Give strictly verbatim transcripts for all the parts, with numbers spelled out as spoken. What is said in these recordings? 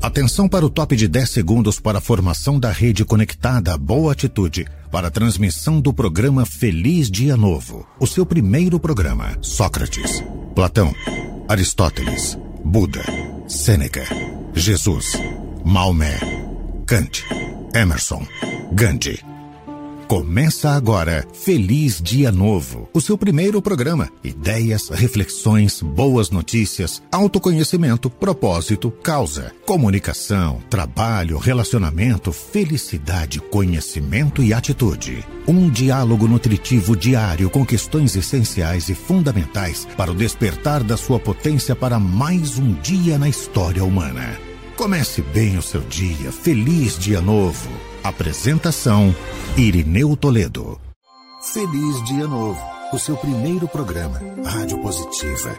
Atenção para o top de dez segundos para a formação da rede conectada Boa Atitude para a transmissão do programa Feliz Dia Novo. O seu primeiro programa. Sócrates, Platão, Aristóteles, Buda, Sêneca, Jesus, Maomé, Kant, Emerson, Gandhi. Começa agora Feliz Dia Novo, o seu primeiro programa. Ideias, reflexões, boas notícias, autoconhecimento, propósito, causa, comunicação, trabalho, relacionamento, felicidade, conhecimento e atitude. Um diálogo nutritivo diário com questões essenciais e fundamentais para o despertar da sua potência para mais um dia na história humana. Comece bem o seu dia. Feliz Dia Novo. Apresentação, Irineu Toledo. Feliz Dia Novo, o seu primeiro programa, Rádio Positiva.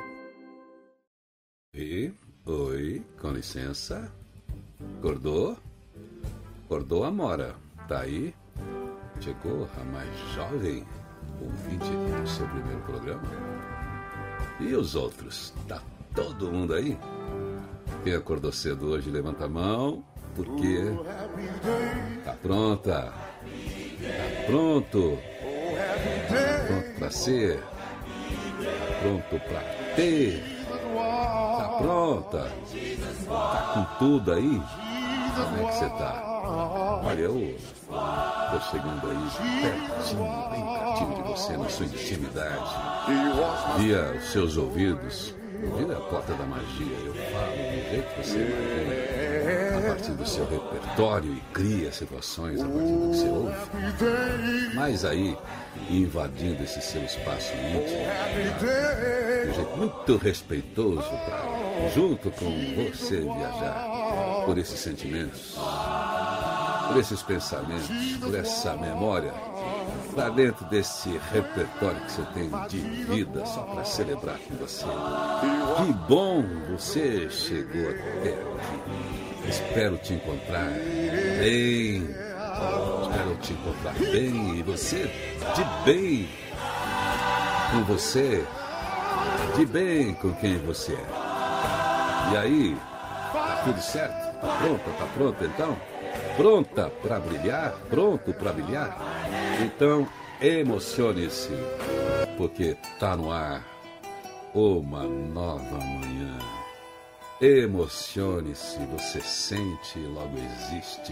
E, oi, com licença. Acordou? Acordou, Amora? Tá aí? Chegou a mais jovem ouvinte do seu primeiro programa? E os outros? Tá todo mundo aí? Quem acordou cedo hoje, levanta a mão. Porque tá pronta, tá pronto, tá pronto pra ser, tá pronto pra ter, tá pronta, tá com tudo aí? Como é que você tá? Olha, eu tô chegando aí pertinho, bem pertinho de você, na sua intimidade, via os seus ouvidos, via a porta da magia, eu falo do jeito que você imagina. A partir do seu repertório e cria situações a partir do que você ouve. Mas aí, invadindo esse seu espaço íntimo, de um jeito muito respeitoso, para, junto com você, viajar por esses sentimentos, por esses pensamentos, por essa memória, para dentro desse repertório que você tem de vida, só para celebrar com você. Que bom você chegou até aqui. Espero te encontrar bem. Espero te encontrar bem. E você, de bem com você. De bem com quem você é. E aí, tá tudo certo? Tá pronta? Tá pronta então? Pronta para brilhar? Pronto para brilhar? Então, emocione-se. Porque tá no ar uma nova manhã. Emocione-se, você sente e logo existe.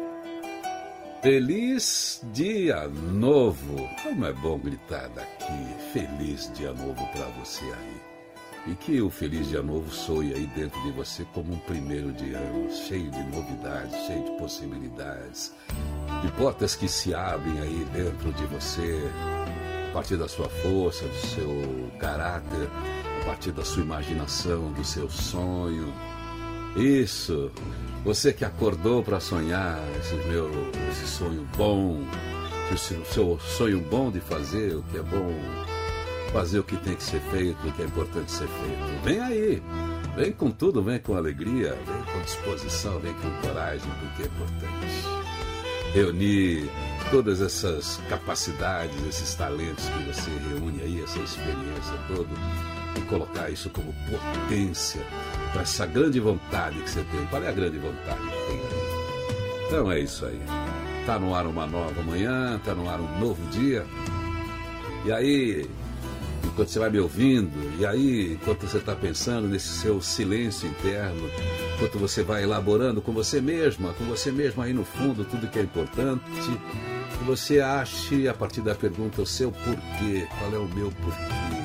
Feliz Dia Novo. Como é bom gritar daqui. Feliz Dia Novo para você aí. E que o Feliz Dia Novo soe aí dentro de você como um primeiro de ano, cheio de novidades, cheio de possibilidades, de portas que se abrem aí dentro de você, a partir da sua força, do seu caráter, a partir da sua imaginação, do seu sonho. Isso, você que acordou para sonhar esse, meu, esse sonho bom, esse seu sonho bom de fazer o que é bom, fazer o que tem que ser feito, o que é importante ser feito. Vem aí, vem com tudo, vem com alegria, vem com disposição, vem com coragem, porque é importante reunir todas essas capacidades, esses talentos que você reúne aí, essa experiência toda, e colocar isso como potência para essa grande vontade que você tem. Qual é a grande vontade que tem aí? Então é isso aí. Tá no ar uma nova manhã, tá no ar um novo dia. E aí, enquanto você vai me ouvindo, e aí, enquanto você está pensando nesse seu silêncio interno, enquanto você vai elaborando com você mesma, com você mesma aí no fundo, tudo que é importante, que você ache, a partir da pergunta, o seu porquê. Qual é o meu porquê?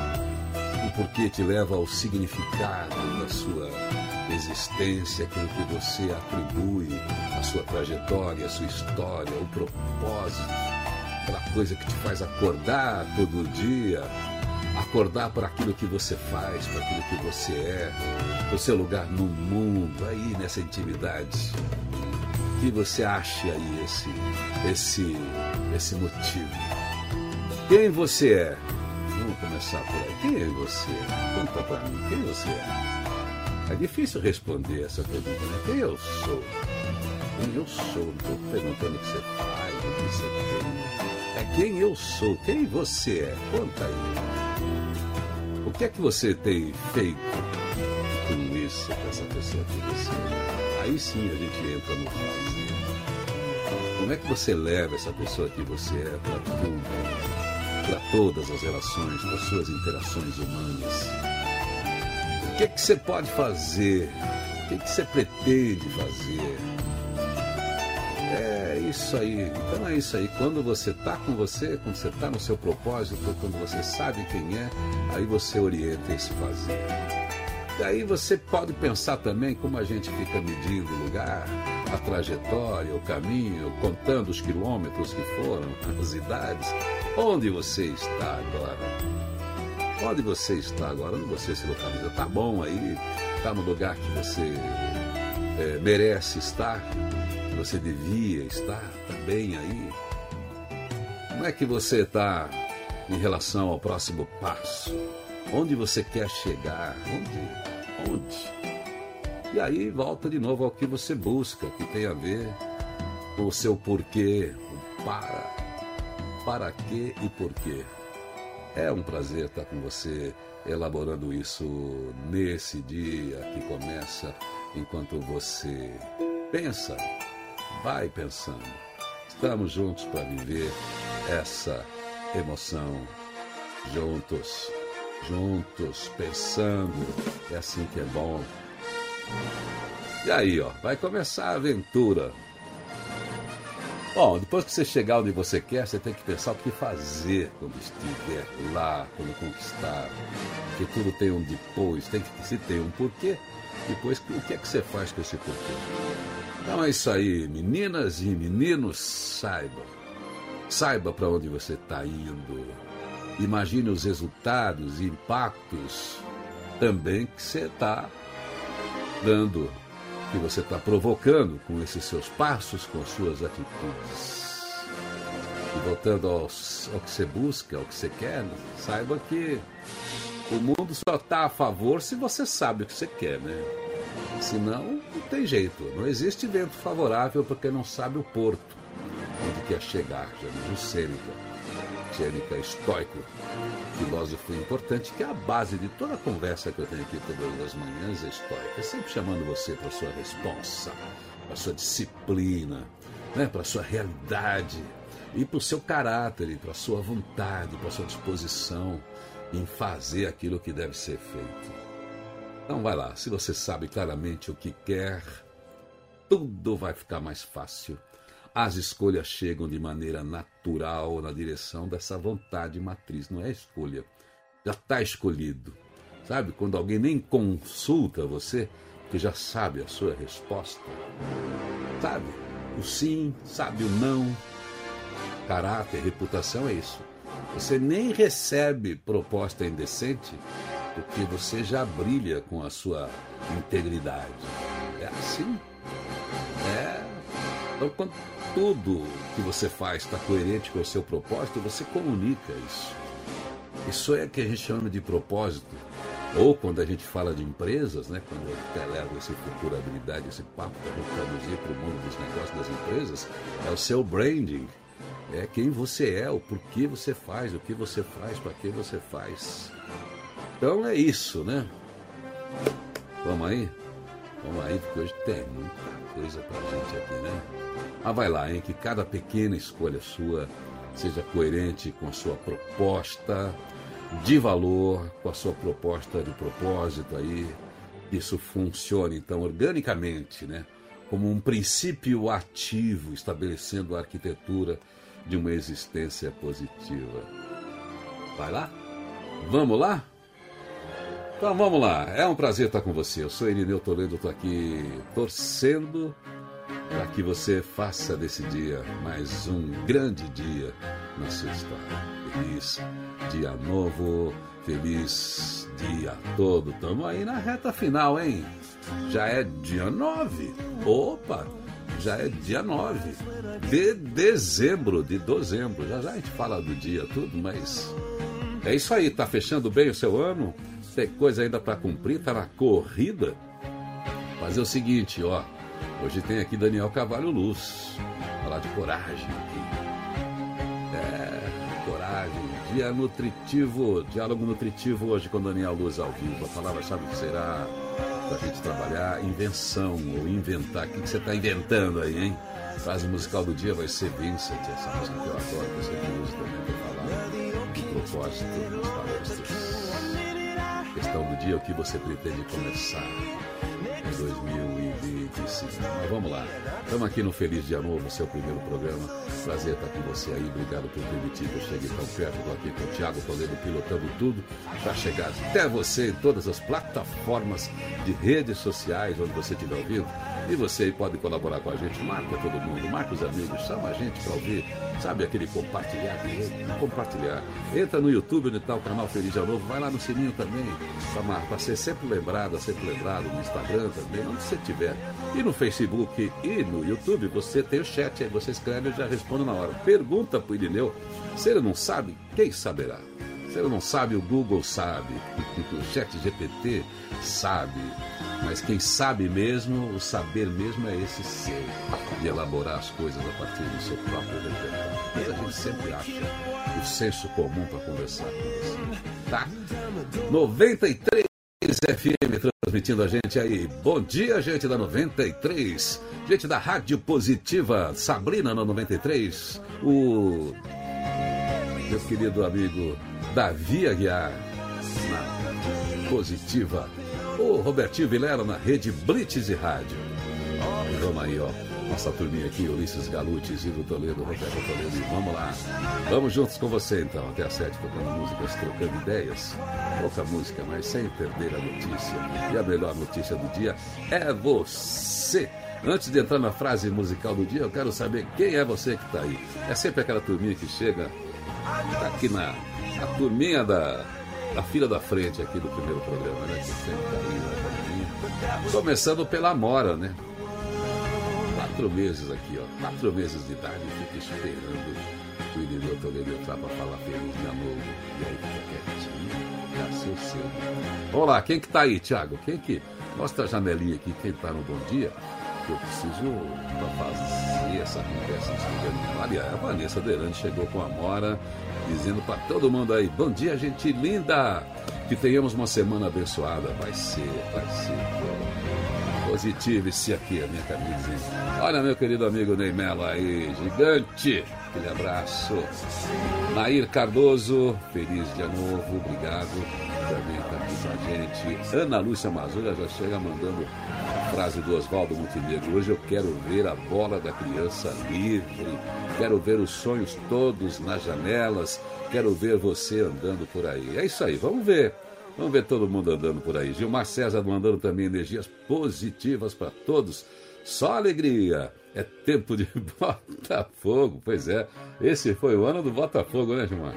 O porquê te leva ao significado da sua existência, aquilo que você atribui à sua trajetória, à sua história, o propósito, aquela coisa que te faz acordar todo dia, acordar para aquilo que você faz, para aquilo que você é, o seu lugar no mundo, aí nessa intimidade, que você ache aí esse, esse, esse motivo. Quem você é? Vamos começar por aí. Quem é você? Conta para mim, quem você é? É difícil responder essa pergunta, né? Quem eu sou? Quem eu sou? Não estou perguntando o que você faz, o que você tem. É quem eu sou, quem você é? Conta aí. O que é que você tem feito com isso, com essa pessoa que você é? Aí sim a gente entra no fazer. Como é que você leva essa pessoa que você é para tudo, para todas as relações, para suas interações humanas? O que é que você pode fazer? O que é que você pretende fazer? É isso aí. Então é isso aí. Quando você está com você, quando você está no seu propósito, quando você sabe quem é, aí você orienta esse fazer. Daí você pode pensar também como a gente fica medindo o lugar, a trajetória, o caminho, contando os quilômetros que foram, as idades. Onde você está agora? Onde você está agora? Onde você se localiza? Está bom aí? Está no lugar que você é, merece estar? Que você devia estar? Está bem aí? Como é que você está em relação ao próximo passo? Onde você quer chegar? Onde? Onde? E aí volta de novo ao que você busca, que tem a ver com o seu porquê, o para, para quê e porquê. É um prazer estar com você elaborando isso nesse dia que começa enquanto você pensa, vai pensando. Estamos juntos para viver essa emoção juntos. Juntos, pensando, é assim que é bom. E aí, ó, vai começar a aventura. Bom, depois que você chegar onde você quer, você tem que pensar o que fazer quando estiver lá, quando conquistar. Porque tudo tem um depois, tem que se tem um porquê. Depois, o que é que você faz com esse porquê? Então é isso aí, meninas e meninos, saiba. Saiba para onde você está indo. Imagine os resultados e impactos também que você está dando, que você está provocando com esses seus passos, com as suas atitudes. E voltando aos, ao que você busca, ao que você quer, saiba que o mundo só está a favor se você sabe o que você quer, né? Senão, não tem jeito. Não existe vento favorável porque não sabe o porto onde quer chegar, já diz o Sêneca. Sêneca estoico, filósofo importante, que é a base de toda a conversa que eu tenho aqui todas as manhãs, é estoica, sempre chamando você para a sua responsa, para a sua disciplina, né, para a sua realidade, e para o seu caráter, e para a sua vontade, para a sua disposição em fazer aquilo que deve ser feito. Então vai lá, se você sabe claramente o que quer, tudo vai ficar mais fácil. As escolhas chegam de maneira natural na direção dessa vontade matriz. Não é escolha, já está escolhido. Sabe, quando alguém nem consulta você, que já sabe a sua resposta. Sabe, o sim, sabe o não. Caráter, reputação é isso. Você nem recebe proposta indecente, porque você já brilha com a sua integridade. É assim. É. Então, quando tudo que você faz está coerente com o seu propósito, você comunica isso. Isso é que a gente chama de propósito. Ou quando a gente fala de empresas, né, quando eu até levo essa futurabilidade, esse papo para a gente traduzir para o mundo dos negócios das empresas, é o seu branding. É quem você é, o porquê você faz, o que você faz, para que você faz. Então é isso, né? Vamos aí? Vamos aí, porque hoje tem muita coisa pra gente aqui, né? Ah, vai lá, hein? Que cada pequena escolha sua seja coerente com a sua proposta de valor, com a sua proposta de propósito aí. Isso funcione, então, organicamente, né? Como um princípio ativo, estabelecendo a arquitetura de uma existência positiva. Vai lá? Vamos lá? Então vamos lá, é um prazer estar com você. Eu sou Irineu Toledo, estou aqui torcendo para que você faça desse dia mais um grande dia na sua história. Feliz dia novo, feliz dia todo. Estamos aí na reta final, hein? Já é dia nove. Opa, já é dia nove de dezembro, de dezembro. Já já a gente fala do dia tudo, mas é isso aí, tá fechando bem o seu ano? Tem coisa ainda para cumprir, tá na corrida. Fazer o seguinte, ó. Hoje tem aqui Daniel Carvalho Luz. Falar de coragem aqui. É, coragem. Dia nutritivo, diálogo nutritivo hoje com Daniel Luz ao vivo. A palavra-chave será pra gente trabalhar invenção ou inventar. O que, que você está inventando aí, hein? A frase musical do dia vai ser Vincent, essa música que eu adoro, que eu sempre uso também para falar de propósito nas palestras. Questão do dia, o que você pretende começar em dois mil e vinte e cinco. Mas vamos lá. Estamos aqui no Feliz Dia Novo, seu primeiro programa. Prazer estar com você aí. Obrigado por permitir que eu chegue tão perto. Estou aqui com o Thiago Toledo pilotando tudo para chegar até você em todas as plataformas de redes sociais onde você estiver ouvindo. E você aí pode colaborar com a gente. Marca todo mundo, marca os amigos, chama a gente para ouvir. Sabe aquele compartilhar? Compartilhar. Entra no YouTube, onde está o canal Feliz Dia Novo. Vai lá no sininho também, para ser sempre lembrado, sempre lembrado. No Instagram também, onde você estiver. E no Facebook e no YouTube, você tem o chat. Aí você escreve e eu já respondo na hora. Pergunta para o Irineu. Se ele não sabe, quem saberá? Se ele não sabe, o Google sabe. O chat G P T sabe. Mas quem sabe mesmo, o saber mesmo é esse ser, de elaborar as coisas a partir do seu próprio repertório. Mas a gente sempre acha o senso comum para conversar com você. Tá? noventa e três F M transmitindo a gente aí. Bom dia, gente da noventa e três. Gente da Rádio Positiva, Sabrina na noventa e três. O meu querido amigo Davi Aguiar na Positiva. O Robertinho Vilela na Rede Blitz e Rádio. E vamos aí, ó. Nossa turminha aqui, Ulisses Galuti, Isidro Toledo, Roberto Toledo. E vamos lá. Vamos juntos com você, então, até às sete, tocando músicas, trocando ideias. Pouca música, mas sem perder a notícia. E a melhor notícia do dia é você. Antes de entrar na frase musical do dia, eu quero saber quem é você que está aí. É sempre aquela turminha que chega, tá aqui na a turminha da... a fila da frente aqui do primeiro programa, né? Que sempre tá aí na caminha. Começando pela Amora, né? Quatro meses aqui, ó. Quatro meses de idade, fica esperando o Irineu Toledo entrar pra falar Feliz Dia Novo. E aí fica quietinho, já seu seu. Vamos lá, quem que tá aí, Thiago? Quem que... Mostra a janelinha aqui, quem tá no Bom Dia. Que eu preciso pra fazer essa conversa. Aliás, a Vanessa Derante chegou com a Amora, dizendo para todo mundo aí, bom dia, gente linda, que tenhamos uma semana abençoada. Vai ser, vai ser positivo esse aqui, a minha camisa. Olha meu querido amigo Ney Mello aí, gigante, aquele abraço. Nair Cardoso, feliz dia novo, obrigado, também está aqui com a gente. Ana Lúcia Mazura já chega mandando a frase do Oswaldo Montenegro, hoje eu quero ver a bola da criança livre, quero ver os sonhos todos nas janelas, quero ver você andando por aí. É isso aí, vamos ver. Vamos ver todo mundo andando por aí. Gilmar César mandando também energias positivas para todos. Só alegria. É tempo de Botafogo. Pois é, esse foi o ano do Botafogo, né, Gilmar?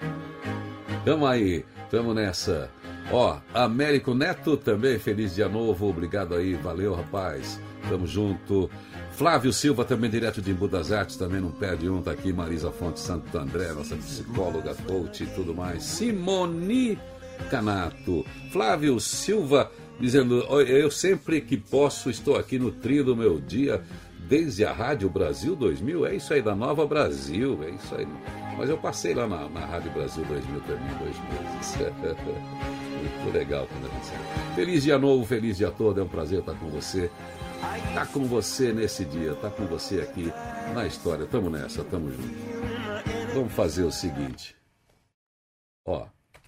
Tamo aí, tamo nessa. Ó, Américo Neto também, feliz dia novo. Obrigado aí, valeu, rapaz. Tamo junto. Flávio Silva também, direto de Embu das Artes, também não perde um, tá aqui. Marisa Fonte Santo André, nossa psicóloga, coach e tudo mais. Simone Canato. Flávio Silva dizendo, eu sempre que posso estou aqui nutrindo o meu dia desde a Rádio Brasil dois mil. É isso aí, da Nova Brasil, é isso aí. Mas eu passei lá na, na Rádio Brasil dois mil também, dois meses. Muito legal quando a gente... Feliz dia novo, feliz dia todo, é um prazer estar com você. Tá com você nesse dia, tá com você aqui na história. Tamo nessa, tamo junto. Vamos fazer o seguinte. Ó.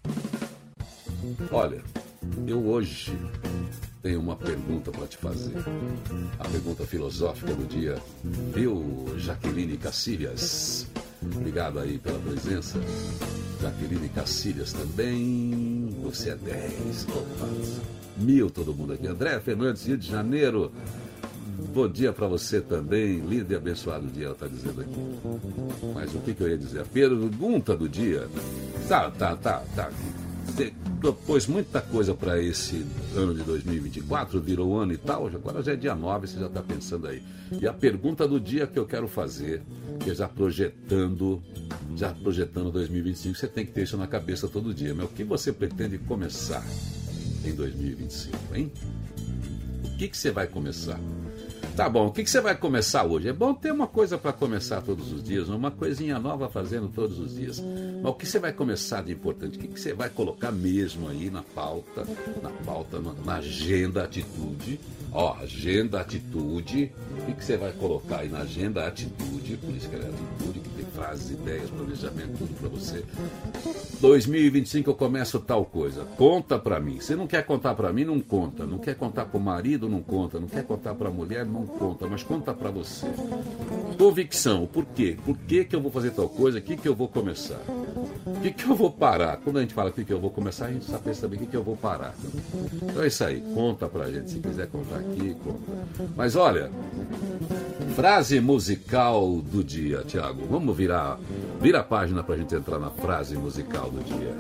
Olha, eu hoje tenho uma pergunta para te fazer. A pergunta filosófica do dia. Viu, Jaqueline Cacilhas? Obrigado aí pela presença. Jaqueline Cacilhas também. Você é dez. Opa. Mil todo mundo aqui. André Fernandes, Rio de Janeiro. Bom dia para você também. Lindo e abençoado dia, ela está dizendo aqui. Mas o que, que eu ia dizer? A pergunta do dia. Tá, tá, tá, tá. Propôs muita coisa para esse ano de dois mil e vinte e quatro, virou ano e tal, agora já é dia nove, você já está pensando aí. E a pergunta do dia que eu quero fazer, que é já projetando, já projetando dois mil e vinte e cinco, você tem que ter isso na cabeça todo dia. Mas o que você pretende começar em dois mil e vinte e cinco, hein? O que, que você vai começar? Tá bom, o que, que você vai começar hoje? É bom ter uma coisa para começar todos os dias, uma coisinha nova fazendo todos os dias. Mas o que você vai começar de importante? O que, que você vai colocar mesmo aí na pauta, na pauta, na agenda atitude? Ó, agenda atitude. O que, que você vai colocar aí na agenda atitude? Por isso que ela é atitude, que tem frases, ideias, planejamento, tudo para você. dois mil e vinte e cinco eu começo tal coisa. Conta para mim. Se não quer contar para mim, não conta. Não quer contar para o marido, não conta. Não quer contar para a mulher, não conta. Mas conta para você. Convicção. Por quê? Por que, que eu vou fazer tal coisa? O que, que eu vou começar? O que, que eu vou parar? Quando a gente fala o que, que eu vou começar, a gente sabe também o que, que eu vou parar. Então é isso aí. Conta pra gente. Se quiser contar aqui, conta. Mas olha, frase musical do dia, Tiago. Vamos virar, vira a página pra gente entrar na frase musical do dia.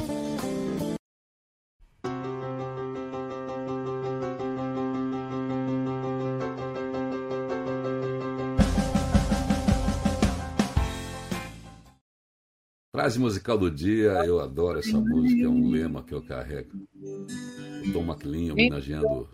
Frase musical do dia, eu adoro essa música, é um lema que eu carrego. O Tom McLean homenageando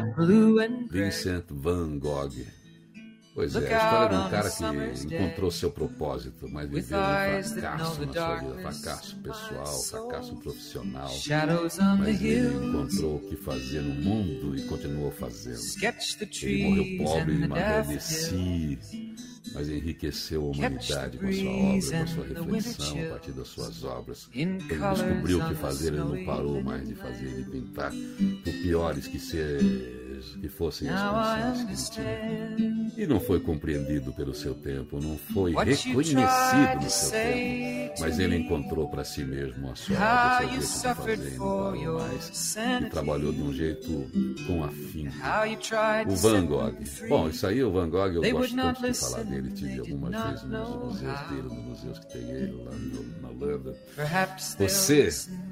Vincent van Gogh. Pois é, a história de um cara que encontrou seu propósito, mas viveu um fracasso na sua vida, fracasso pessoal, fracasso profissional. Mas ele encontrou o que fazer no mundo e continuou fazendo. Ele morreu pobre, emagreci, mas enriqueceu a humanidade com a sua obra, com a sua reflexão, a partir das suas obras. Ele descobriu o que fazer, ele não parou mais de fazer, de pintar, por piores que, se, que fossem as condições que ele tinha. E não foi compreendido pelo seu tempo, não foi reconhecido no seu tempo, mas ele encontrou para si mesmo a sua obra, o seu jeito de fazer, e não parou mais, e trabalhou de um jeito com afinco. O Van Gogh. Bom, isso aí, o Van Gogh, eu gosto tanto de falar dele. Tive algumas vezes nos museus dele, nos museus que tem ele lá no, na Holanda. Você,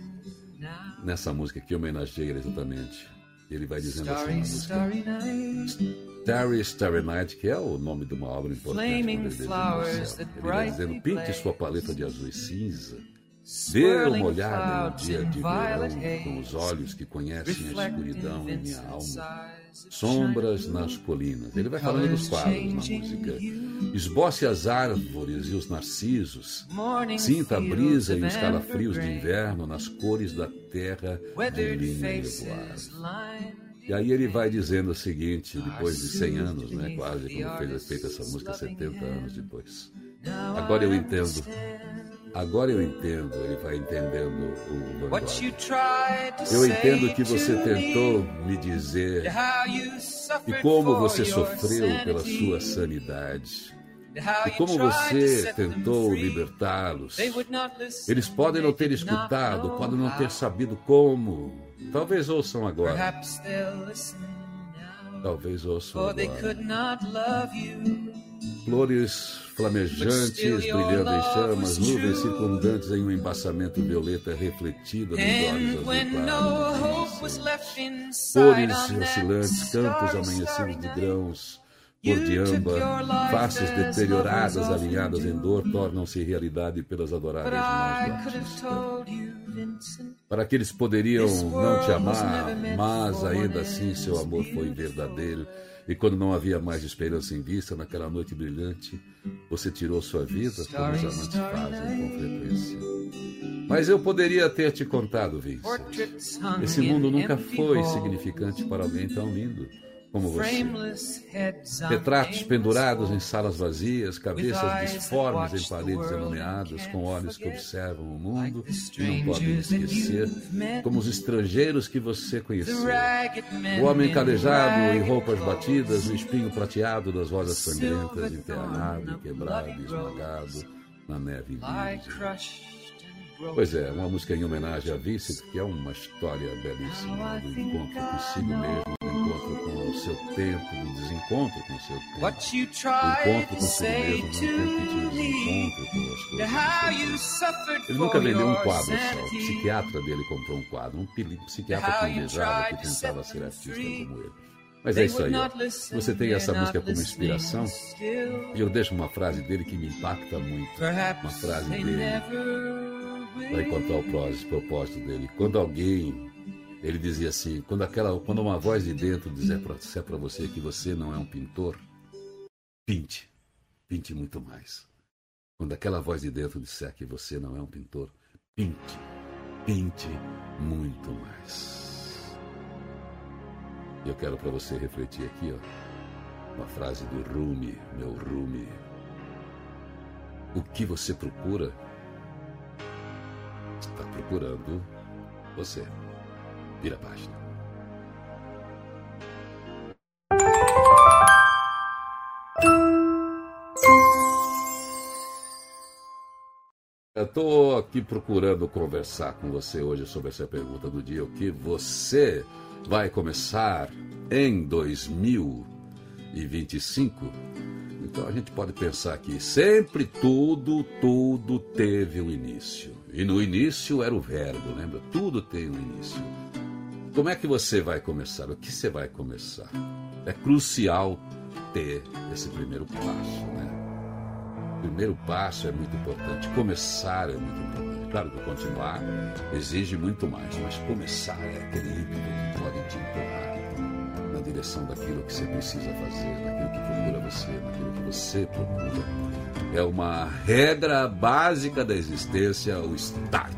nessa música que homenageia ele exatamente, ele vai dizendo assim na música Starry, Starry Night, que é o nome de uma obra importante quando ele desenha no céu. Ele vai dizendo, pinte sua paleta de azul e cinza, dê uma olhada no dia de verão com os olhos que conhecem a escuridão em minha alma. Sombras nas colinas. Ele vai falando dos quadros na música. Esboce as árvores e os narcisos. Sinta a brisa e os calafrios de inverno nas cores da terra de linho nevoado. E aí ele vai dizendo o seguinte, depois de cem anos, né, quase, como fez feita essa música setenta anos depois. Agora eu entendo. Agora eu entendo, ele vai entendendo o Van Gogh. Eu entendo que você tentou me dizer e como você sofreu pela sua sanidade. E como você tentou libertá-los. Eles podem não ter escutado, podem não ter sabido como. Talvez ouçam agora. Talvez ouçam agora. Flores flamejantes, brilhando em chamas, nuvens circundantes em um embaçamento violeta refletido nos olhos azul claros. Cores oscilantes, campos amanhecidos de grãos, cor de âmbar, faces deterioradas, alinhadas em dor, tornam-se realidade pelas adoráveis mãos do artista. Para que eles poderiam não te amar, mas ainda assim seu amor foi verdadeiro. E quando não havia mais esperança em vista, naquela noite brilhante, você tirou sua vida, como os amantes fazem com frequência. Mas eu poderia ter te contado, Vincent. Esse mundo nunca foi significante para alguém tão lindo como você. Retratos pendurados em salas vazias, cabeças disformes em paredes enomeadas, com olhos que observam o mundo e não podem esquecer, como os estrangeiros que você conheceu. O homem calejado em roupas batidas, o espinho prateado das rosas sangrentas, enterrado, quebrado e esmagado na neve virgem. Pois é, uma música em homenagem a Vincent, que é uma história belíssima do encontro consigo mesmo, do encontro com o seu tempo, do desencontro com o seu tempo, do encontro consigo mesmo, não tem que te desencontro com as coisas. Ele nunca vendeu um quadro só, o psiquiatra dele comprou um quadro, um psiquiatra que invejava, que tentava ser artista como ele. Mas é isso aí, ó. Você tem essa música como inspiração, e eu deixo uma frase dele que me impacta muito, uma frase dele, para encontrar o propósito dele. Quando alguém Ele dizia assim, quando, aquela, quando uma voz de dentro disser para você que você não é um pintor, pinte, pinte muito mais. Quando aquela voz de dentro disser que você não é um pintor, pinte, pinte muito mais. E eu quero para você refletir aqui, ó, uma frase do Rumi, meu Rumi. O que você procura, está procurando você. Vira a página. Eu estou aqui procurando conversar com você hoje sobre essa pergunta do dia. O que você vai começar em dois mil e vinte e cinco? Então a gente pode pensar que sempre tudo, tudo teve um início. E no início era o verbo, lembra? Tudo tem um início. Como é que você vai começar? O que você vai começar? É crucial ter esse primeiro passo, né? O primeiro passo é muito importante. Começar é muito importante. Claro que continuar exige muito mais, mas começar é aquele ímpeto que pode te empurrar na direção daquilo que você precisa fazer, daquilo que procura você, daquilo que você procura. É uma regra básica da existência, o start.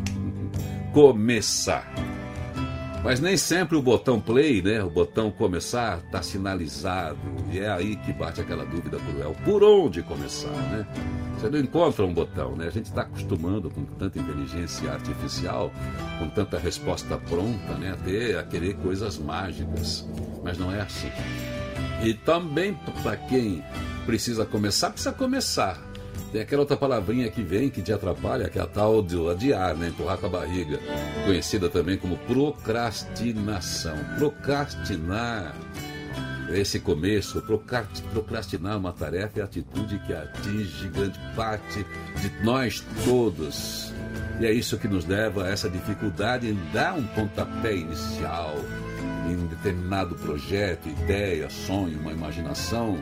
Começar. Mas nem sempre o botão play, né, o botão começar, está sinalizado. E é aí que bate aquela dúvida cruel. Por onde começar, né? Você não encontra um botão, né? A gente está acostumando com tanta inteligência artificial, com tanta resposta pronta, né, a, ter, a querer coisas mágicas. Mas não é assim. E também para quem precisa começar, precisa começar. Tem aquela outra palavrinha que vem, que te atrapalha, que é a tal de adiar, né? Empurrar com a barriga. Conhecida também como procrastinação. Procrastinar esse começo, procrastinar uma tarefa é a atitude que atinge grande parte de nós todos. E é isso que nos leva a essa dificuldade em dar um pontapé inicial em um determinado projeto, ideia, sonho, uma imaginação.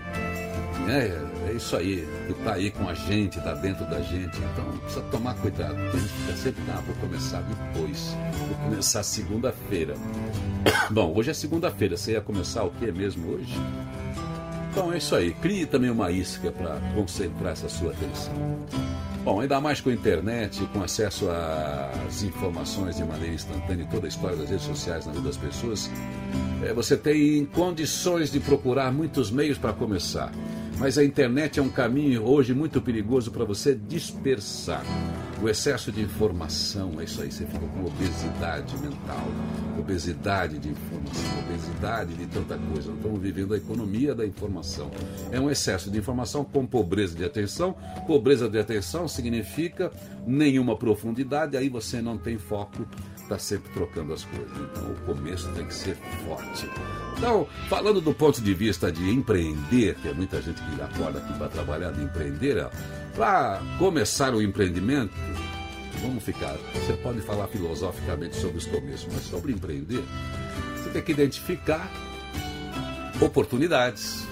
É, é isso aí, que está aí com a gente, está dentro da gente. Então precisa tomar cuidado, porque a gente fica sempre, ah, vou começar depois, vou começar segunda-feira. Bom, hoje é segunda-feira, você ia começar o que mesmo hoje? Então é isso aí, crie também uma isca para concentrar essa sua atenção. Bom, ainda mais com a internet, com acesso às informações de maneira instantânea e toda a história das redes sociais na vida das pessoas, é, você tem condições de procurar muitos meios para começar. Mas a internet é um caminho hoje muito perigoso para você dispersar. O excesso de informação, é isso aí, você fica com obesidade mental, obesidade de informação, obesidade de tanta coisa. Nós estamos vivendo a economia da informação. É um excesso de informação com pobreza de atenção. Pobreza de atenção significa nenhuma profundidade, aí você não tem foco, está sempre trocando as coisas. Então o começo tem que ser forte. Então, falando do ponto de vista de empreender, que é muita gente que acorda aqui para trabalhar de empreender, para começar o empreendimento, vamos ficar, você pode falar filosoficamente sobre os começos, mas sobre empreender, você tem que identificar oportunidades,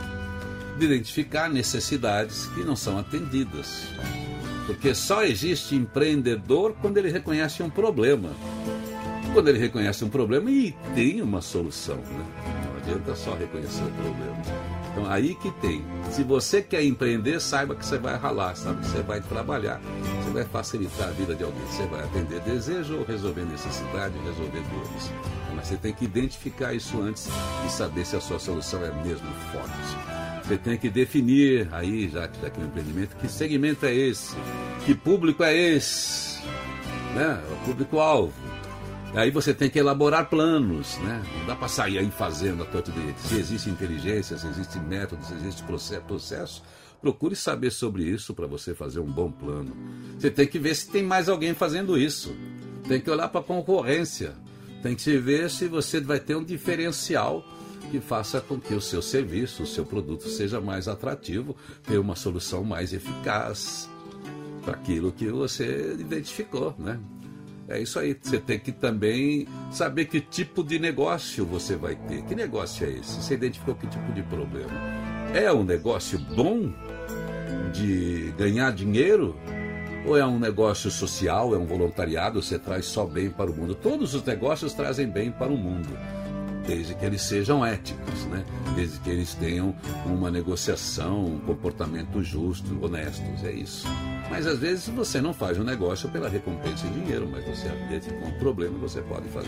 identificar necessidades que não são atendidas. Porque só existe empreendedor quando ele reconhece um problema. Quando ele reconhece um problema e tem uma solução, né? Não adianta só reconhecer o problema. Então aí que tem. Se você quer empreender, saiba que você vai ralar, sabe que você vai trabalhar, você vai facilitar a vida de alguém, você vai atender desejo ou resolver necessidade, resolver dores. Mas você tem que identificar isso antes e saber se a sua solução é mesmo forte. Você tem que definir aí, já que já que é um empreendimento, que segmento é esse, que público é esse, né? O público-alvo. Aí você tem que elaborar planos, né? Não dá para sair aí fazendo a torta direita. Se existe inteligência, se existe método, se existe processo, procure saber sobre isso para você fazer um bom plano. Você tem que ver se tem mais alguém fazendo isso. Tem que olhar para a concorrência. Tem que ver se você vai ter um diferencial que faça com que o seu serviço, o seu produto seja mais atrativo, ter uma solução mais eficaz para aquilo que você identificou, né? É isso aí, você tem que também saber que tipo de negócio você vai ter. Que negócio é esse? Você identificou que tipo de problema? É um negócio bom de ganhar dinheiro? ou é um negócio social, é um voluntariado, você traz só bem para o mundo. Todos os negócios trazem bem para o mundo, desde que eles sejam éticos, né? Desde que eles tenham uma negociação, um comportamento justo, honestos, é isso. Mas às vezes você não faz um negócio pela recompensa em dinheiro, mas você identifica um problema e você pode fazer.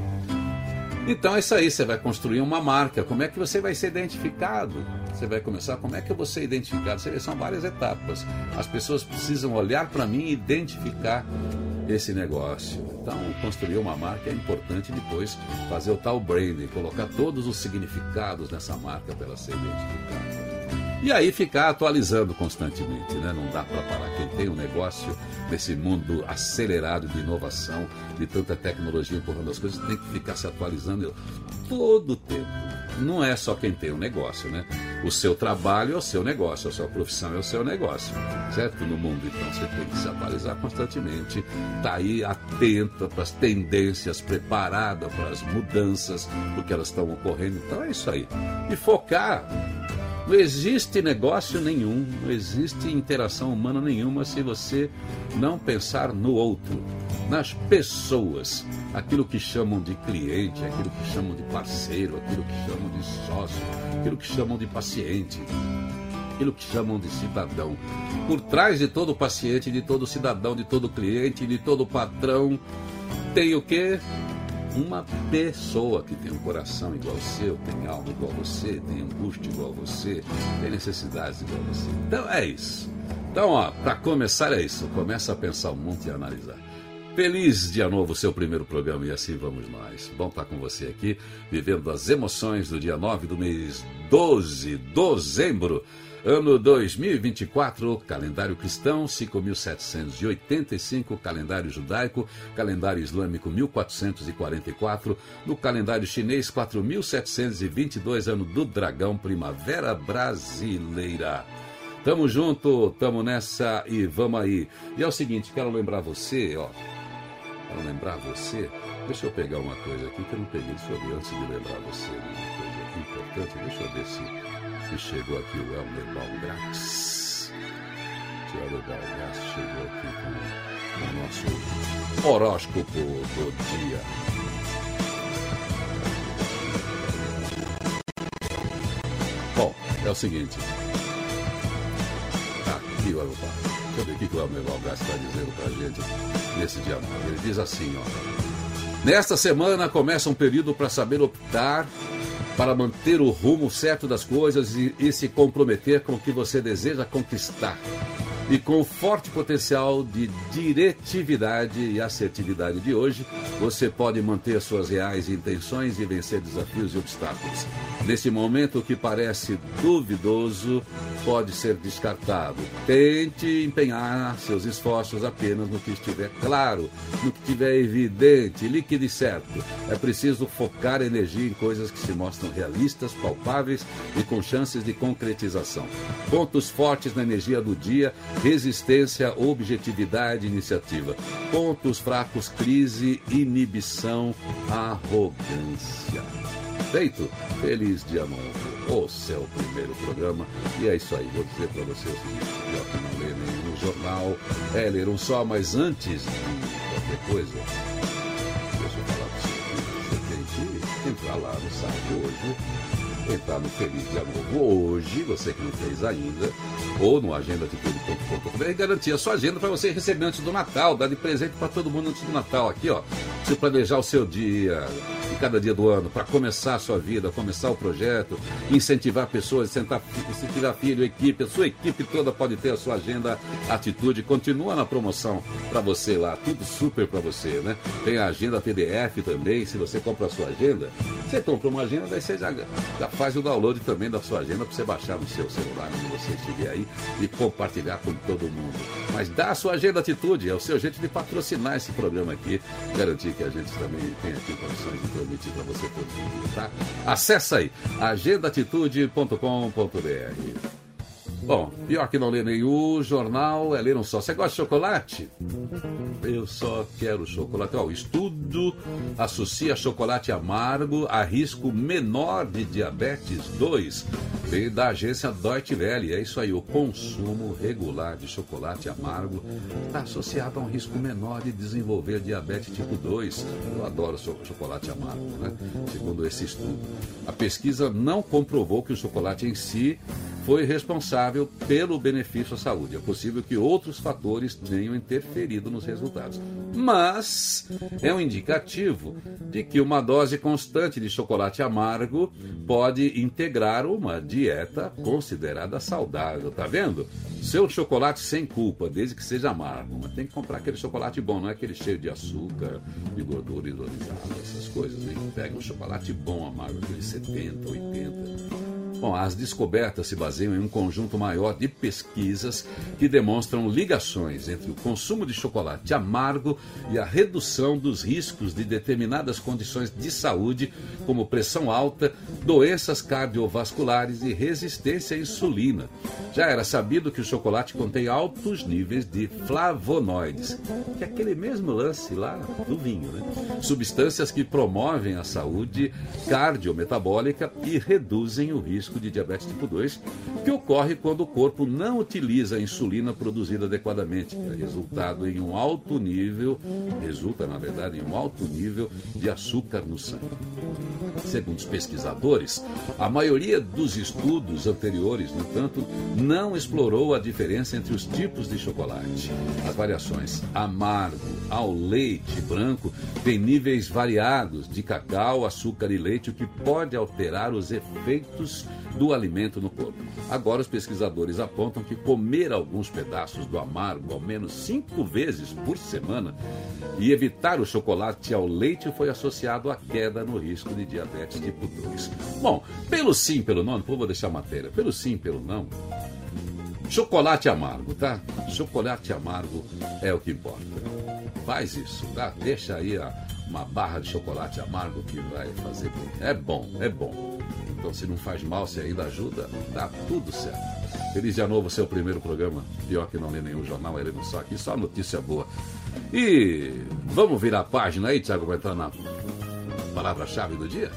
Então é isso aí, você vai construir uma marca. Como é que você vai ser identificado? Você vai começar, como é que eu vou ser identificado? Você vê, são várias etapas. As pessoas precisam olhar para mim e identificar esse negócio. Então, construir uma marca é importante, depois fazer o tal branding, colocar todos os significados nessa marca para ela ser identificada. E aí ficar atualizando constantemente, né? Não dá para parar. Quem tem um negócio nesse mundo acelerado de inovação, de tanta tecnologia empurrando as coisas, tem que ficar se atualizando todo o tempo. Não é só quem tem um negócio, né? O seu trabalho é o seu negócio, a sua profissão é o seu negócio, certo? No mundo, então, você tem que se atualizar constantemente, tá aí atenta para as tendências, preparada para as mudanças, porque elas estão ocorrendo. Então é isso aí. E focar. Não existe negócio nenhum, não existe interação humana nenhuma se você não pensar no outro, nas pessoas, aquilo que chamam de cliente, aquilo que chamam de parceiro, aquilo que chamam de sócio, aquilo que chamam de paciente, aquilo que chamam de cidadão. Por trás de todo paciente, de todo cidadão, de todo cliente, de todo patrão, tem o quê? Uma pessoa que tem um coração igual ao seu, tem alma igual a você, tem angústia igual a você, tem necessidades igual a você. Então é isso. Então, ó, para começar é isso. Começa a pensar um monte e analisar. Feliz dia novo, seu primeiro programa, e assim vamos nós. Bom estar com você aqui, vivendo as emoções do dia nove do mês doze de dezembro. Ano dois mil e vinte e quatro, calendário cristão, cinco mil setecentos e oitenta e cinco, calendário judaico, calendário islâmico, mil quatrocentos e quarenta e quatro, no calendário chinês, quatro mil setecentos e vinte e dois, ano do dragão, primavera brasileira. Tamo junto, tamo nessa e vamos aí. E é o seguinte, quero lembrar você, ó, quero lembrar você, deixa eu pegar uma coisa aqui que eu não peguei, deixa eu ver, antes de lembrar você de uma coisa importante, deixa eu ver se... E chegou aqui o Elmer Balgratz. O Elmer Balgratz chegou aqui com o nosso horóscopo do dia. Bom, é o seguinte. Aqui o Elmer Balgratz. Deixa eu ver o que o Elmer Balgratz está dizendo para a gente nesse dia nove. Ele diz assim, ó. Nesta semana começa um período para saber optar, para manter o rumo certo das coisas e, e se comprometer com o que você deseja conquistar. E com o forte potencial de diretividade e assertividade de hoje, você pode manter suas reais intenções e vencer desafios e obstáculos. Nesse momento, o que parece duvidoso pode ser descartado. Tente empenhar seus esforços apenas no que estiver claro, no que estiver evidente, líquido e certo. É preciso focar energia em coisas que se mostram realistas, palpáveis e com chances de concretização. Pontos fortes na energia do dia: resistência, objetividade e iniciativa. Pontos fracos: crise, inibição, arrogância. Feito? Feliz dia novo, o seu primeiro programa. E é isso aí, vou dizer para você o seguinte: eu que não lê nenhum jornal, é ler um só, mas antes de qualquer coisa, deixa eu falar para você aqui, você tem que entrar lá no site hoje, entrar no Feliz Dia Novo hoje, você que não fez ainda, ou no agenda atitude ponto com ponto br, e garantir a sua agenda para você receber antes do Natal, dar de presente para todo mundo antes do Natal. Aqui, ó, você planejar o seu dia, de cada dia do ano, para começar a sua vida, começar o projeto, incentivar pessoas, incentivar filho, equipe, a sua equipe toda pode ter a sua agenda atitude, continua na promoção para você lá, tudo super para você, né? Tem a agenda P D F também, se você compra a sua agenda, você compra uma agenda, daí você já, já faz o download também da sua agenda para você baixar no seu celular, se você estiver aí, e compartilhar com todo mundo. Mas dá a sua agenda atitude, é o seu jeito de patrocinar esse programa aqui, garantir que a gente também tem aqui condições de transmitir para você todo mundo, tá? Acesse aí, agenda atitude ponto com ponto br. Bom, pior que não ler nenhum jornal é ler um só. Você gosta de chocolate? Eu só quero chocolate. Ó, o estudo associa chocolate amargo a risco menor de diabetes dois. Veio da agência Deutsche Welle. É isso aí, o consumo regular de chocolate amargo está associado a um risco menor de desenvolver diabetes tipo dois. Eu adoro chocolate amargo, né? Segundo esse estudo. A pesquisa não comprovou que o chocolate em si foi responsável pelo benefício à saúde. É possível que outros fatores tenham interferido nos resultados. Mas é um indicativo de que uma dose constante de chocolate amargo pode integrar uma dieta considerada saudável. Tá vendo? Seu chocolate sem culpa, desde que seja amargo. Mas tem que comprar aquele chocolate bom, não é aquele cheio de açúcar, de gordura hidrolisada, essas coisas. Hein? Pega um chocolate bom amargo, aquele setenta, oitenta. Bom, as descobertas se baseiam em um conjunto maior de pesquisas que demonstram ligações entre o consumo de chocolate amargo e a redução dos riscos de determinadas condições de saúde, como pressão alta, doenças cardiovasculares e resistência à insulina. Já era sabido que o chocolate contém altos níveis de flavonoides, que é aquele mesmo lance lá do vinho, né? Substâncias que promovem a saúde cardiometabólica e reduzem o risco de diabetes tipo dois, que ocorre quando o corpo não utiliza a insulina produzida adequadamente, que é resultado em um alto nível, resulta na verdade em um alto nível de açúcar no sangue. Segundo os pesquisadores, a maioria dos estudos anteriores, no entanto, não explorou a diferença entre os tipos de chocolate. As variações amargo ao leite branco têm níveis variados de cacau, açúcar e leite, o que pode alterar os efeitos do alimento no corpo. Agora, os pesquisadores apontam que comer alguns pedaços do amargo ao menos cinco vezes por semana e evitar o chocolate ao leite foi associado à queda no risco de diabetes tipo dois. Bom, pelo sim, pelo não, depois vou deixar a matéria, pelo sim, pelo não, chocolate amargo, tá? Chocolate amargo é o que importa. Faz isso, tá? Deixa aí a, uma barra de chocolate amargo que vai fazer bem. É bom, é bom. Então, se não faz mal, se ainda ajuda, dá tudo certo. Feliz dia novo, seu primeiro programa. Pior que não lê nenhum jornal, ele não só aqui, só notícia boa. E vamos virar a página aí, Thiago, vai entrar na palavra-chave do dia?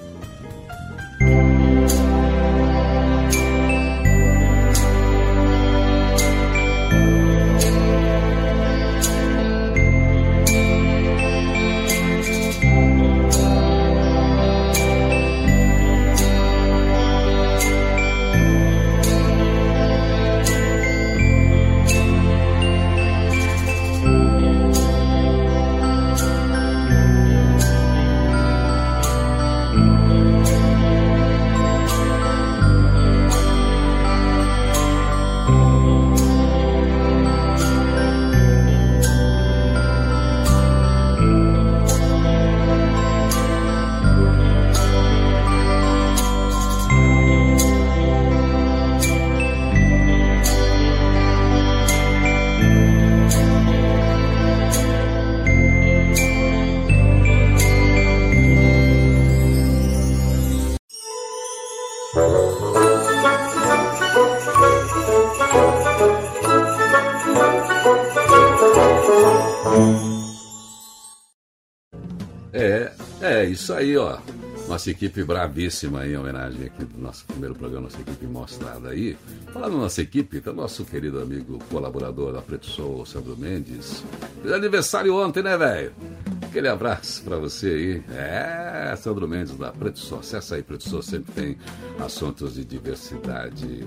É, é isso aí, ó. Nossa equipe bravíssima aí, em homenagem aqui do nosso primeiro programa, nossa equipe mostrada aí. Falando nossa equipe, tá nosso querido amigo colaborador da Preto Sol, Sandro Mendes. Fez aniversário ontem, né, velho? Aquele abraço pra você aí. É, Sandro Mendes da Preto Sol. Acessa aí, Preto Sol sempre tem assuntos de diversidade.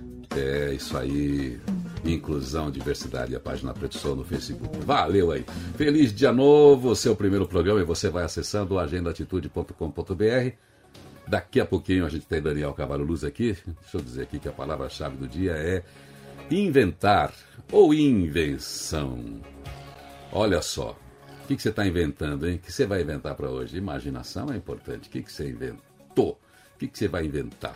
É isso aí. Inclusão, diversidade, a página Preto Sol no Facebook. Valeu aí. Feliz dia novo, seu primeiro programa, e você vai acessando o agenda atitude ponto com ponto b r. Daqui a pouquinho a gente tem Daniel Cavallo Luz aqui. Deixa eu dizer aqui que a palavra-chave do dia é inventar ou invenção. Olha só, o que, que você está inventando, hein? O que você vai inventar para hoje? Imaginação é importante. O que, que você inventou? O que, que você vai inventar?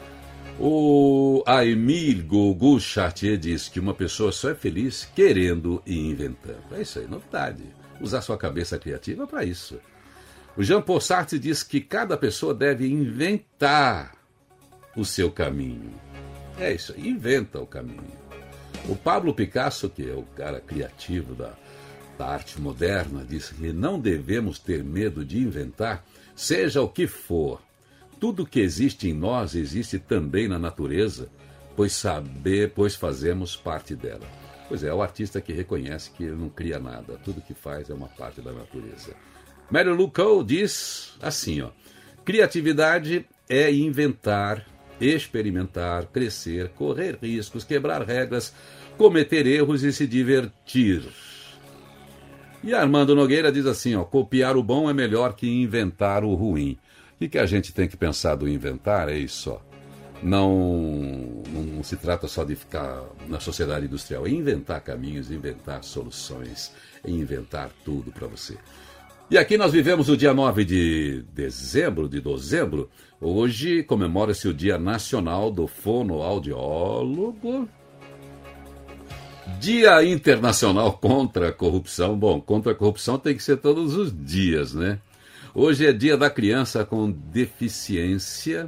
O Émile Gougo Chartier diz que uma pessoa só é feliz querendo e inventando. É isso aí, novidade. Usar sua cabeça criativa para isso. O Jean-Paul Sartre diz que cada pessoa deve inventar o seu caminho. É isso, inventa o caminho. O Pablo Picasso, que é o cara criativo da, da arte moderna, disse que não devemos ter medo de inventar, seja o que for. Tudo que existe em nós existe também na natureza, pois saber, pois fazemos parte dela. Pois é, é o artista que reconhece que ele não cria nada, tudo que faz é uma parte da natureza. Mary Lou Cole diz assim, ó, criatividade é inventar, experimentar, crescer, correr riscos, quebrar regras, cometer erros e se divertir. E Armando Nogueira diz assim, ó, copiar o bom é melhor que inventar o ruim. O que, que a gente tem que pensar do inventar? É isso, ó. Não, não se trata só de ficar na sociedade industrial, é inventar caminhos, inventar soluções, é inventar tudo para você. E aqui nós vivemos o dia nove de dezembro, de dezembro. Hoje comemora-se o Dia Nacional do Fonoaudiólogo. Dia Internacional contra a Corrupção. Bom, contra a corrupção tem que ser todos os dias, né? Hoje é Dia da Criança com Deficiência.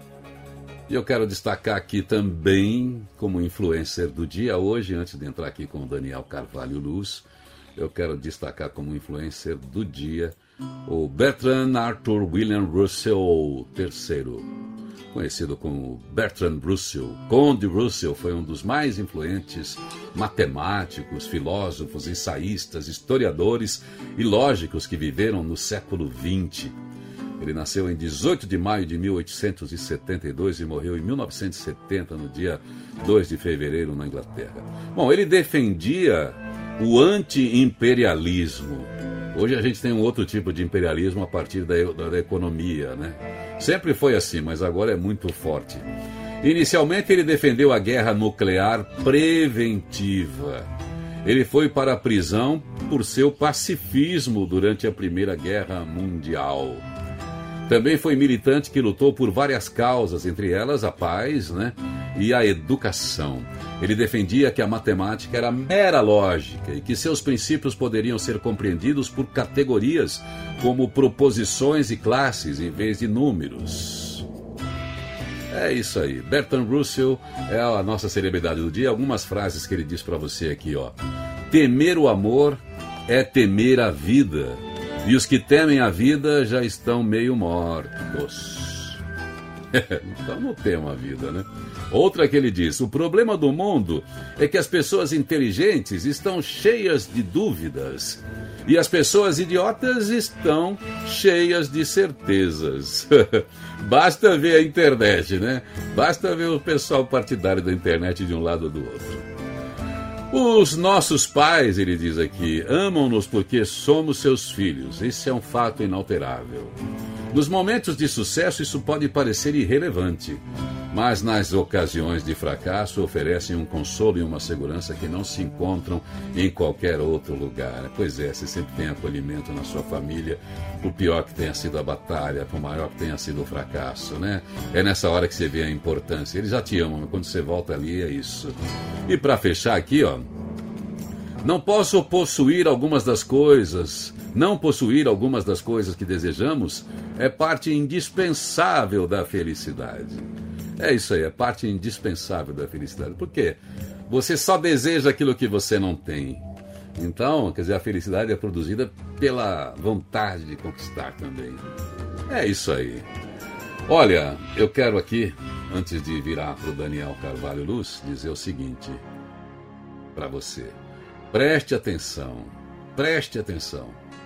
E eu quero destacar aqui também, como influencer do dia, hoje, antes de entrar aqui com o Daniel Carvalho Luz, eu quero destacar como influencer do dia o Bertrand Arthur William Russell terceiro, conhecido como Bertrand Russell. Conde Russell foi um dos mais influentes matemáticos, filósofos, ensaístas, historiadores e lógicos que viveram no século vinte. Ele nasceu em dezoito de maio de mil oitocentos e setenta e dois e morreu em mil novecentos e setenta, no dia dois de fevereiro, na Inglaterra. Bom, ele defendia o anti-imperialismo. Hoje a gente tem um outro tipo de imperialismo a partir da, da, da economia, né? Sempre foi assim, mas agora é muito forte. Inicialmente ele defendeu a guerra nuclear preventiva. Ele foi para a prisão por seu pacifismo durante a Primeira Guerra Mundial. Também foi militante que lutou por várias causas, entre elas a paz, né, e a educação. Ele defendia que a matemática era mera lógica e que seus princípios poderiam ser compreendidos por categorias como proposições e classes em vez de números. É isso aí. Bertrand Russell é a nossa celebridade do dia. Algumas frases que ele diz para você aqui, ó. Temer o amor é temer a vida. E os que temem a vida já estão meio mortos. Então não temam a vida, né? Outra que ele diz, o problema do mundo é que as pessoas inteligentes estão cheias de dúvidas e as pessoas idiotas estão cheias de certezas. Basta ver a internet, né? Basta ver o pessoal partidário da internet de um lado ou do outro. Os nossos pais, ele diz aqui, amam-nos porque somos seus filhos. Esse é um fato inalterável. Nos momentos de sucesso, isso pode parecer irrelevante, mas nas ocasiões de fracasso oferecem um consolo e uma segurança que não se encontram em qualquer outro lugar. Pois é, você sempre tem acolhimento na sua família, por pior que tenha sido a batalha, por maior que tenha sido o fracasso, né? É nessa hora que você vê a importância. Eles já te amam, mas quando você volta ali é isso. E para fechar aqui, ó, não posso possuir algumas das coisas, não possuir algumas das coisas que desejamos é parte indispensável da felicidade. É isso aí, é parte indispensável da felicidade. Por quê? Você só deseja aquilo que você não tem. Então, quer dizer, a felicidade é produzida pela vontade de conquistar também. É isso aí. Olha, eu quero aqui, antes de virar para o Daniel Carvalho Luz, dizer o seguinte para você. Preste atenção, preste atenção.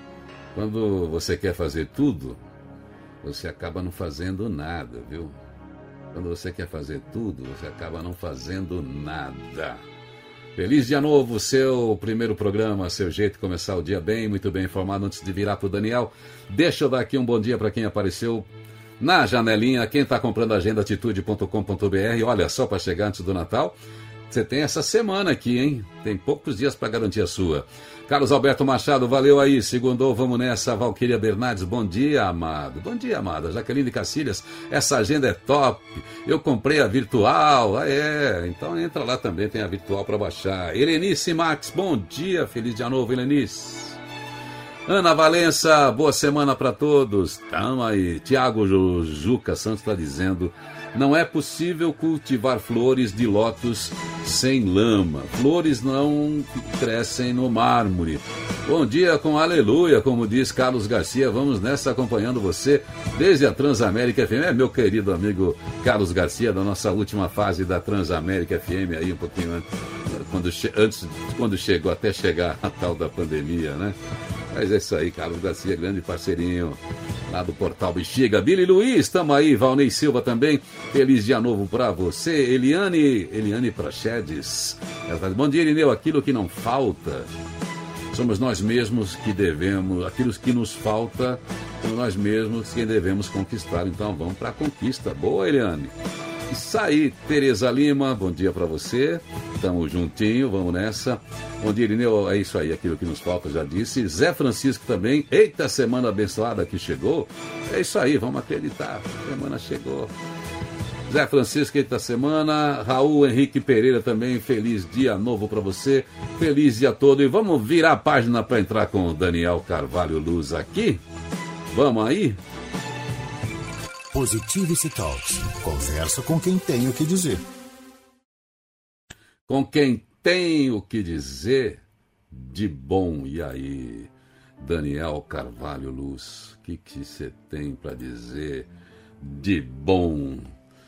Quando você quer fazer tudo, você acaba não fazendo nada, viu? Quando você quer fazer tudo, você acaba não fazendo nada. Feliz dia novo, seu primeiro programa, seu jeito de começar o dia bem, muito bem informado. Antes de virar para o Daniel, deixa eu dar aqui um bom dia para quem apareceu na janelinha. Quem está comprando a agenda atitude ponto com ponto b r, olha só, para chegar antes do Natal, você tem essa semana aqui, hein? Tem poucos dias para garantir a sua. Carlos Alberto Machado, valeu aí, segundou, vamos nessa. Valquíria Bernardes, bom dia, amado. Bom dia, amada. Jaqueline Cacilhas, essa agenda é top. Eu comprei a virtual. Ah, é, então entra lá também, tem a virtual para baixar. Helenice Max, bom dia, feliz dia novo, Helenice. Ana Valença, boa semana para todos. Tamo aí. Tiago Juca Santos está dizendo: não é possível cultivar flores de lótus sem lama. Flores não crescem no mármore. Bom dia com aleluia, como diz Carlos Garcia. Vamos nessa acompanhando você desde a Transamérica F M. É meu querido amigo Carlos Garcia, da nossa última fase da Transamérica F M, aí um pouquinho antes, quando, antes, quando chegou, até chegar a tal da pandemia, né? Mas é isso aí, Carlos Garcia, grande parceirinho lá do Portal Bexiga. Billy Luiz, estamos aí. Valnei Silva também. Feliz dia novo para você. Eliane, Eliane Prachedes. Bom dia, Irineu. Aquilo que não falta, somos nós mesmos que devemos, aquilo que nos falta, somos nós mesmos que devemos conquistar. Então vamos para a conquista. Boa, Eliane. Isso aí, Tereza Lima, bom dia para você. Tamo juntinho, vamos nessa. Bom dia, Irineu, é isso aí, aquilo que nos falta, já disse. Zé Francisco também, eita, semana abençoada que chegou. É isso aí, vamos acreditar, semana chegou. Zé Francisco, eita semana. Raul Henrique Pereira também, feliz dia novo para você. Feliz dia todo. E vamos virar a página para entrar com o Daniel Carvalho Luz aqui. Vamos aí? Positivity Talks. Conversa com quem tem o que dizer. Com quem tem o que dizer de bom. E aí, Daniel Carvalho Luz, o que que você tem para dizer de bom?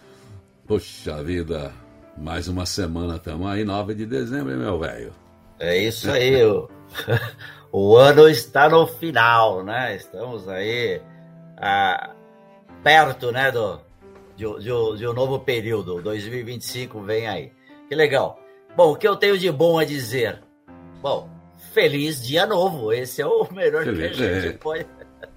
Poxa vida, mais uma semana, estamos aí, nove de dezembro, hein, meu velho? É isso aí, o, o ano está no final, né? Estamos aí a, perto, né, do, de, de, de um novo período, dois mil e vinte e cinco vem aí. Que legal. Bom, o que eu tenho de bom a dizer? Bom, feliz dia novo, esse é o melhor feliz, que a gente é. pode...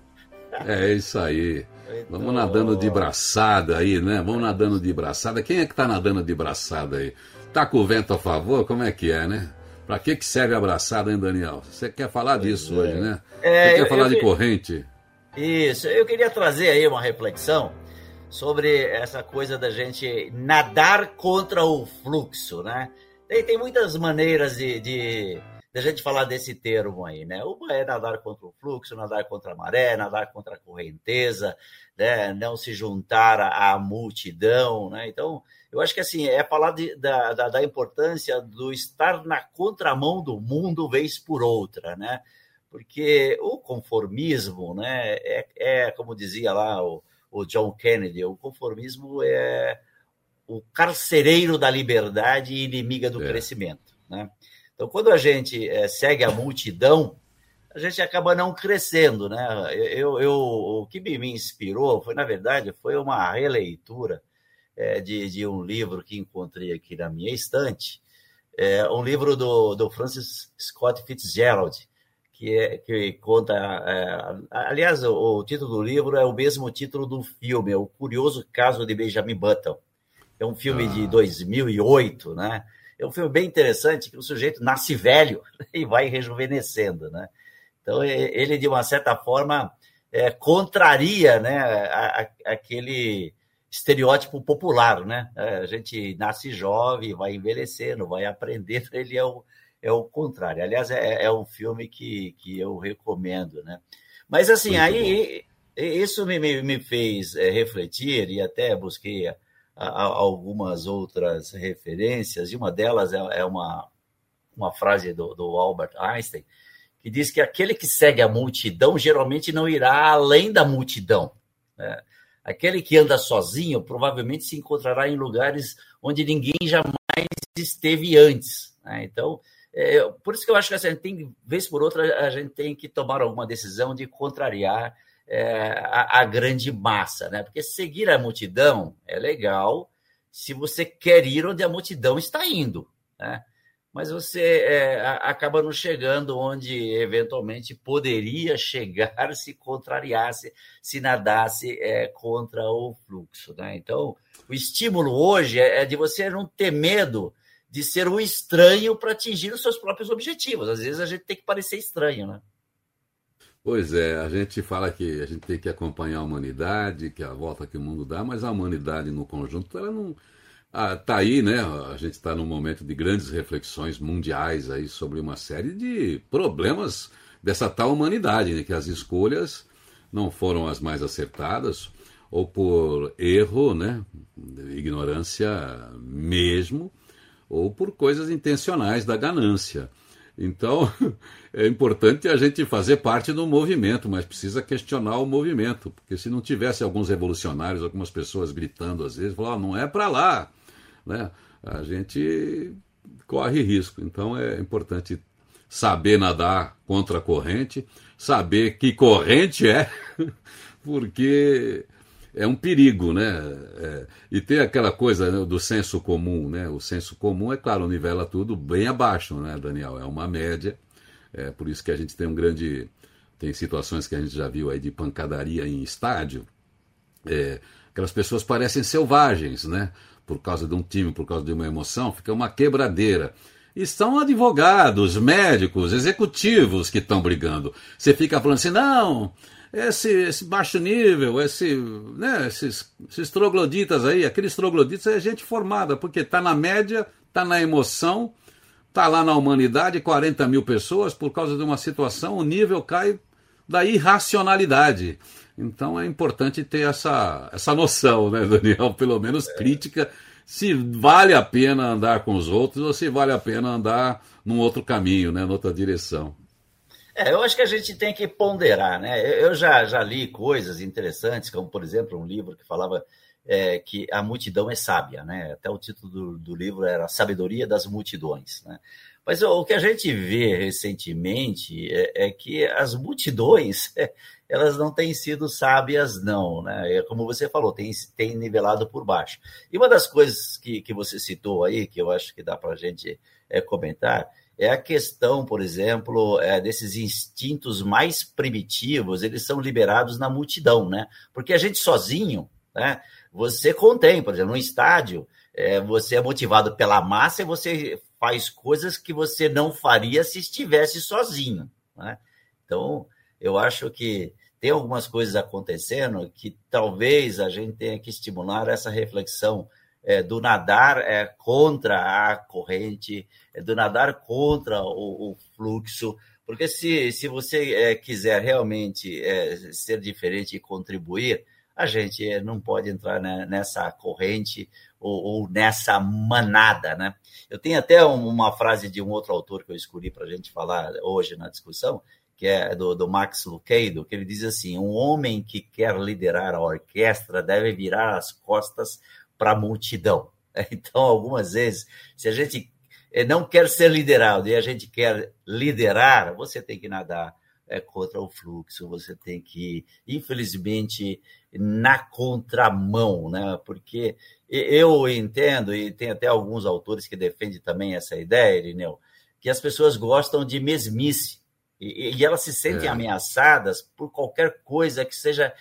É isso aí. Então... Vamos nadando de braçada aí, né? Vamos nadando de braçada. Quem é que tá nadando de braçada aí? Tá com o vento a favor? Como é que é, né? Pra que que serve a braçada, hein, Daniel? Você quer falar disso é. hoje, né? É, Você quer eu, falar eu... de corrente? Isso, eu queria trazer aí uma reflexão sobre essa coisa da gente nadar contra o fluxo, né? Tem, tem muitas maneiras de, de, de a gente falar desse termo aí, né? Uma é nadar contra o fluxo, nadar contra a maré, nadar contra a correnteza, né? Não se juntar à, à multidão, né? Então, eu acho que assim, é falar de, da, da, da importância do estar na contramão do mundo vez por outra, né? Porque o conformismo, né, é, é como dizia lá o, o John Kennedy, o conformismo é o carcereiro da liberdade e inimiga do é. crescimento, né? Então, quando a gente é, segue a multidão, a gente acaba não crescendo, né? Eu, eu, o que me inspirou foi, na verdade, foi uma releitura é, de, de um livro que encontrei aqui na minha estante, é, um livro do, do Francis Scott Fitzgerald, que, é, que conta... É, aliás, o, o título do livro é o mesmo título do filme, é O Curioso Caso de Benjamin Button. É um filme ah. de dois mil e oito, né? É um filme bem interessante, que o sujeito nasce velho e vai rejuvenescendo, né? Então, ele, de uma certa forma, é, contraria, né, a, a, aquele estereótipo popular, né? A gente nasce jovem, vai envelhecendo, vai aprendendo, ele é o, é o contrário. Aliás, é, é um filme que, que eu recomendo, né? Mas, assim, Muito aí bom. Isso me, me, me fez é, refletir, e até busquei a, a, algumas outras referências, e uma delas é, é uma, uma frase do, do Albert Einstein, que diz que aquele que segue a multidão geralmente não irá além da multidão, né? Aquele que anda sozinho provavelmente se encontrará em lugares onde ninguém jamais esteve antes, né? Então, é, por isso que eu acho que assim, tem, vez por outra a gente tem que tomar alguma decisão de contrariar é, a, a grande massa, né? Porque seguir a multidão é legal se você quer ir onde a multidão está indo, né? Mas você é, acaba não chegando onde eventualmente poderia chegar se contrariasse, se nadasse é, contra o fluxo, né? Então, o estímulo hoje é de você não ter medo de ser um estranho para atingir os seus próprios objetivos. Às vezes a gente tem que parecer estranho, né? Pois é, a gente fala que a gente tem que acompanhar a humanidade, que é a volta que o mundo dá, mas a humanidade no conjunto, ela não... Ah, tá aí, né? A gente está num momento de grandes reflexões mundiais aí sobre uma série de problemas dessa tal humanidade, né? Que as escolhas não foram as mais acertadas, ou por erro, né? Ignorância mesmo, ou por coisas intencionais da ganância. Então, é importante a gente fazer parte do movimento, mas precisa questionar o movimento, porque se não tivesse alguns revolucionários, algumas pessoas gritando às vezes, falar, oh, não é para lá, né? A gente corre risco. Então é importante saber nadar contra a corrente, saber que corrente é, porque é um perigo, né? É, e tem aquela coisa, né, do senso comum, né? O senso comum, é claro, nivela tudo bem abaixo, né, Daniel? É uma média, é por isso que a gente tem um grande... Tem situações que a gente já viu aí de pancadaria em estádio, é, aquelas pessoas parecem selvagens, né? Por causa de um time, por causa de uma emoção, fica uma quebradeira. E são advogados, médicos, executivos que estão brigando. Você fica falando assim, não... Esse, esse baixo nível, esse, né, esses, esses trogloditas aí, aqueles trogloditas é gente formada, porque está na média, está na emoção, está lá na humanidade, quarenta mil pessoas, por causa de uma situação, o nível cai da irracionalidade. Então é importante ter essa, essa noção, né, Daniel? Pelo menos crítica, se vale a pena andar com os outros ou se vale a pena andar num outro caminho, né, noutra direção. É, eu acho que a gente tem que ponderar, né? Eu já, já li coisas interessantes, como, por exemplo, um livro que falava é, que a multidão é sábia, né? Até o título do, do livro era A Sabedoria das Multidões, né? Mas o que a gente vê recentemente é, é que as multidões, elas não têm sido sábias, não, né? É como você falou, tem, tem nivelado por baixo. E uma das coisas que, que você citou aí, que eu acho que dá para a gente é, comentar, é a questão, por exemplo, é, desses instintos mais primitivos, eles são liberados na multidão, né? Porque a gente sozinho, né? Você contém, por exemplo, no estádio, é, você é motivado pela massa e você faz coisas que você não faria se estivesse sozinho, né? Então, eu acho que tem algumas coisas acontecendo que talvez a gente tenha que estimular essa reflexão É, do nadar é, contra a corrente, é, do nadar contra o, o fluxo, porque se, se você é, quiser realmente é, ser diferente e contribuir, a gente é, não pode entrar, né, nessa corrente ou, ou nessa manada, né? Eu tenho até uma frase de um outro autor que eu escolhi para a gente falar hoje na discussão, que é do, do Max Lucado, que ele diz assim, um homem que quer liderar a orquestra deve virar as costas para a multidão. Então, algumas vezes, se a gente não quer ser liderado e a gente quer liderar, você tem que nadar é, contra o fluxo, você tem que ir, infelizmente, na contramão, né? Porque eu entendo, e tem até alguns autores que defendem também essa ideia, Irineu, que as pessoas gostam de mesmice, e, e elas se sentem é. ameaçadas por qualquer coisa que seja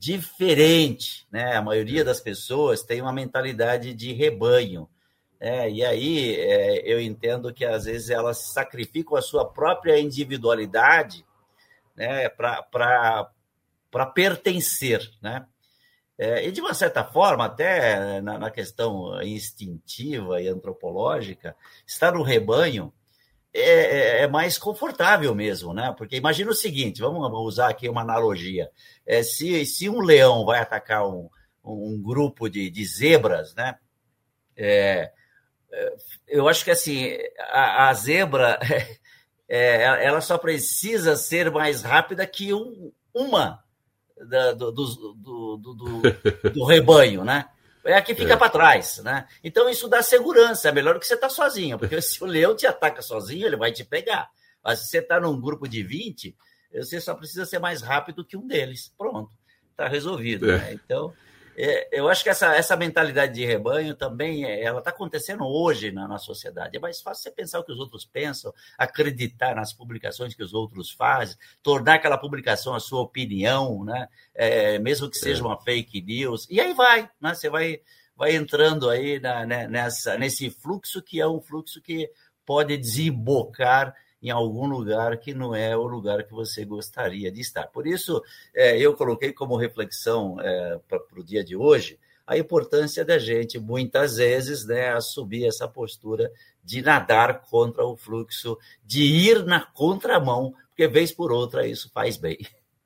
diferente, né? A maioria das pessoas tem uma mentalidade de rebanho, né? E aí é, eu entendo que às vezes elas sacrificam a sua própria individualidade, né, para pertencer, né? É, e de uma certa forma, até na, na questão instintiva e antropológica, estar no rebanho É, é mais confortável mesmo, né? Porque imagina o seguinte, vamos usar aqui uma analogia. É, se, se um leão vai atacar um, um grupo de, de zebras, né? É, eu acho que assim, a, a zebra é, ela só precisa ser mais rápida que um, uma da, do, do, do, do, do rebanho, né? É a que fica é. para trás, né? Então, isso dá segurança. É melhor do que você estar sozinho, porque se o leão te ataca sozinho, ele vai te pegar. Mas se você está num grupo de vinte, você só precisa ser mais rápido que um deles. Pronto, está resolvido. É. Né? Então, é, eu acho que essa, essa mentalidade de rebanho também ela está acontecendo hoje na, na sociedade. É mais fácil você pensar o que os outros pensam, acreditar nas publicações que os outros fazem, tornar aquela publicação a sua opinião, né? É, mesmo que seja é. uma fake news. E aí vai, né? Você vai, vai entrando aí na, né, nessa, nesse fluxo que é um fluxo que pode desembocar em algum lugar que não é o lugar que você gostaria de estar. Por isso, é, eu coloquei como reflexão é, para o dia de hoje a importância da gente, muitas vezes, né, assumir essa postura de nadar contra o fluxo, de ir na contramão, porque, vez por outra, isso faz bem.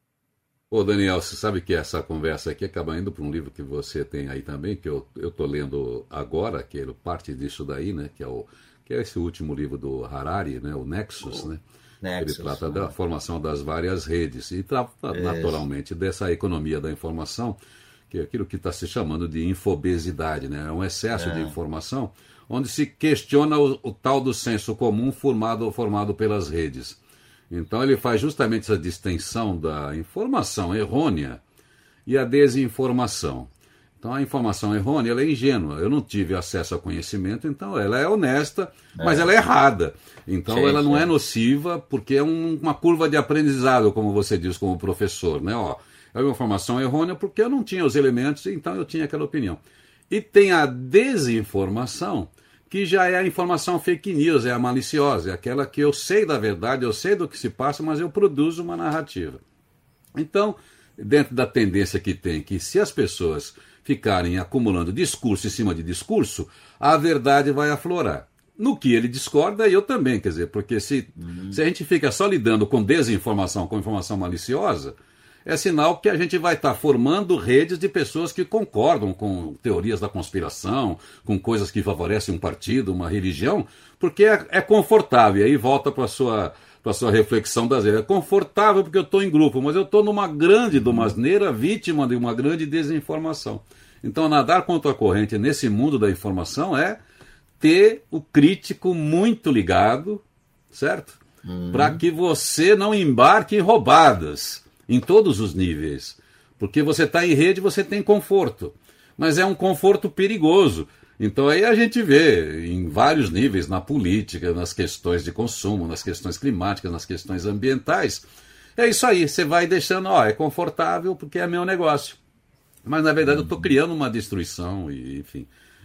Ô, Daniel, você sabe que essa conversa aqui acaba indo para um livro que você tem aí também, que eu estou lendo agora, que é parte disso daí, né, que é, o, que é esse último livro do Harari, né, o Nexus, né? Nexus, ele trata né? da formação das várias redes e trata, é. naturalmente, dessa economia da informação, que é aquilo que está se chamando de infobesidade, né? É um excesso é. de informação, onde se questiona o, o tal do senso comum formado, formado pelas redes. Então ele faz justamente essa distinção da informação errônea e a desinformação. Então a informação errônea ela é ingênua, eu não tive acesso ao conhecimento, então ela é honesta, é. mas ela é errada. Então sim, ela não sim. é nociva porque é um, uma curva de aprendizado, como você diz como professor, né? Ó, é uma informação errônea porque eu não tinha os elementos, então eu tinha aquela opinião. E tem a desinformação, que já é a informação fake news, é a maliciosa, é aquela que eu sei da verdade, eu sei do que se passa, mas eu produzo uma narrativa. Então, dentro da tendência que tem, que se as pessoas ficarem acumulando discurso em cima de discurso, a verdade vai aflorar. No que ele discorda, eu também, quer dizer, porque se, uhum. se a gente fica só lidando com desinformação, com informação maliciosa, é sinal que a gente vai estar formando redes de pessoas que concordam com teorias da conspiração, com coisas que favorecem um partido, uma religião, porque é, é confortável. E aí volta para a sua, para a sua reflexão das vezes. É confortável porque eu estou em grupo, mas eu estou numa grande de uma asneira, vítima de uma grande desinformação. Então, nadar contra a corrente nesse mundo da informação é ter o crítico muito ligado, certo? Uhum. Para que você não embarque em roubadas. Em todos os níveis. Porque você está em rede, você tem conforto. Mas é um conforto perigoso. Então aí a gente vê em vários níveis, na política, nas questões de consumo, nas questões climáticas, nas questões ambientais. É isso aí, você vai deixando, ó, é confortável porque é meu negócio. Mas na verdade eu estou criando uma destruição, e, enfim.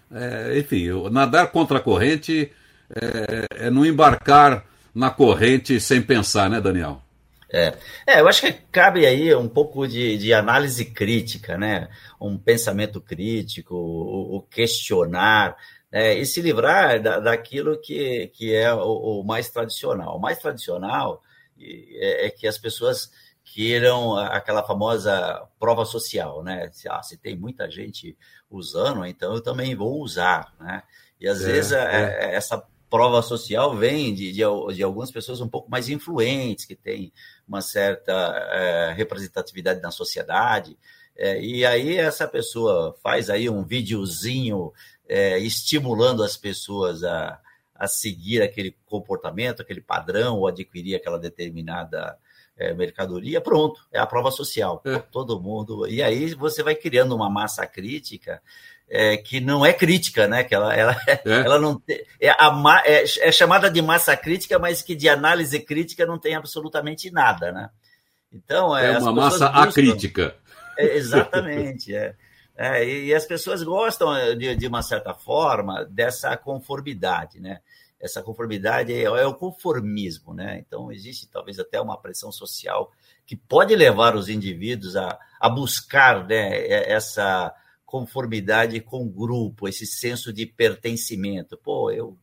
É, enfim, eu, nadar contra a corrente é, é não embarcar na corrente sem pensar, né, Daniel? É. é, eu acho que cabe aí um pouco de, de análise crítica, né? Um pensamento crítico, o, o questionar, né? E se livrar da, daquilo que, que é o, o mais tradicional. O mais tradicional é, é que as pessoas queiram aquela famosa prova social, né? Se, ah, se tem muita gente usando, então eu também vou usar, né? E às é, vezes é. É, essa prova social vem de, de, de algumas pessoas um pouco mais influentes, que têm uma certa é, representatividade na sociedade, é, e aí essa pessoa faz aí um videozinho é, estimulando as pessoas a, a seguir aquele comportamento, aquele padrão, ou adquirir aquela determinada é, mercadoria, pronto, é a prova social. É. Todo mundo. E aí você vai criando uma massa crítica É, que não é crítica, né? Que ela, ela, é. ela não tem, é, a, é, é chamada de massa crítica, mas que de análise crítica não tem absolutamente nada, né? Então é, é uma massa buscam, acrítica. É, exatamente. é, é, e, e as pessoas gostam de, de uma certa forma dessa conformidade, né? Essa conformidade é, é o conformismo, né? Então existe talvez até uma pressão social que pode levar os indivíduos a, a buscar, né, essa conformidade com o grupo, esse senso de pertencimento. Pô, eu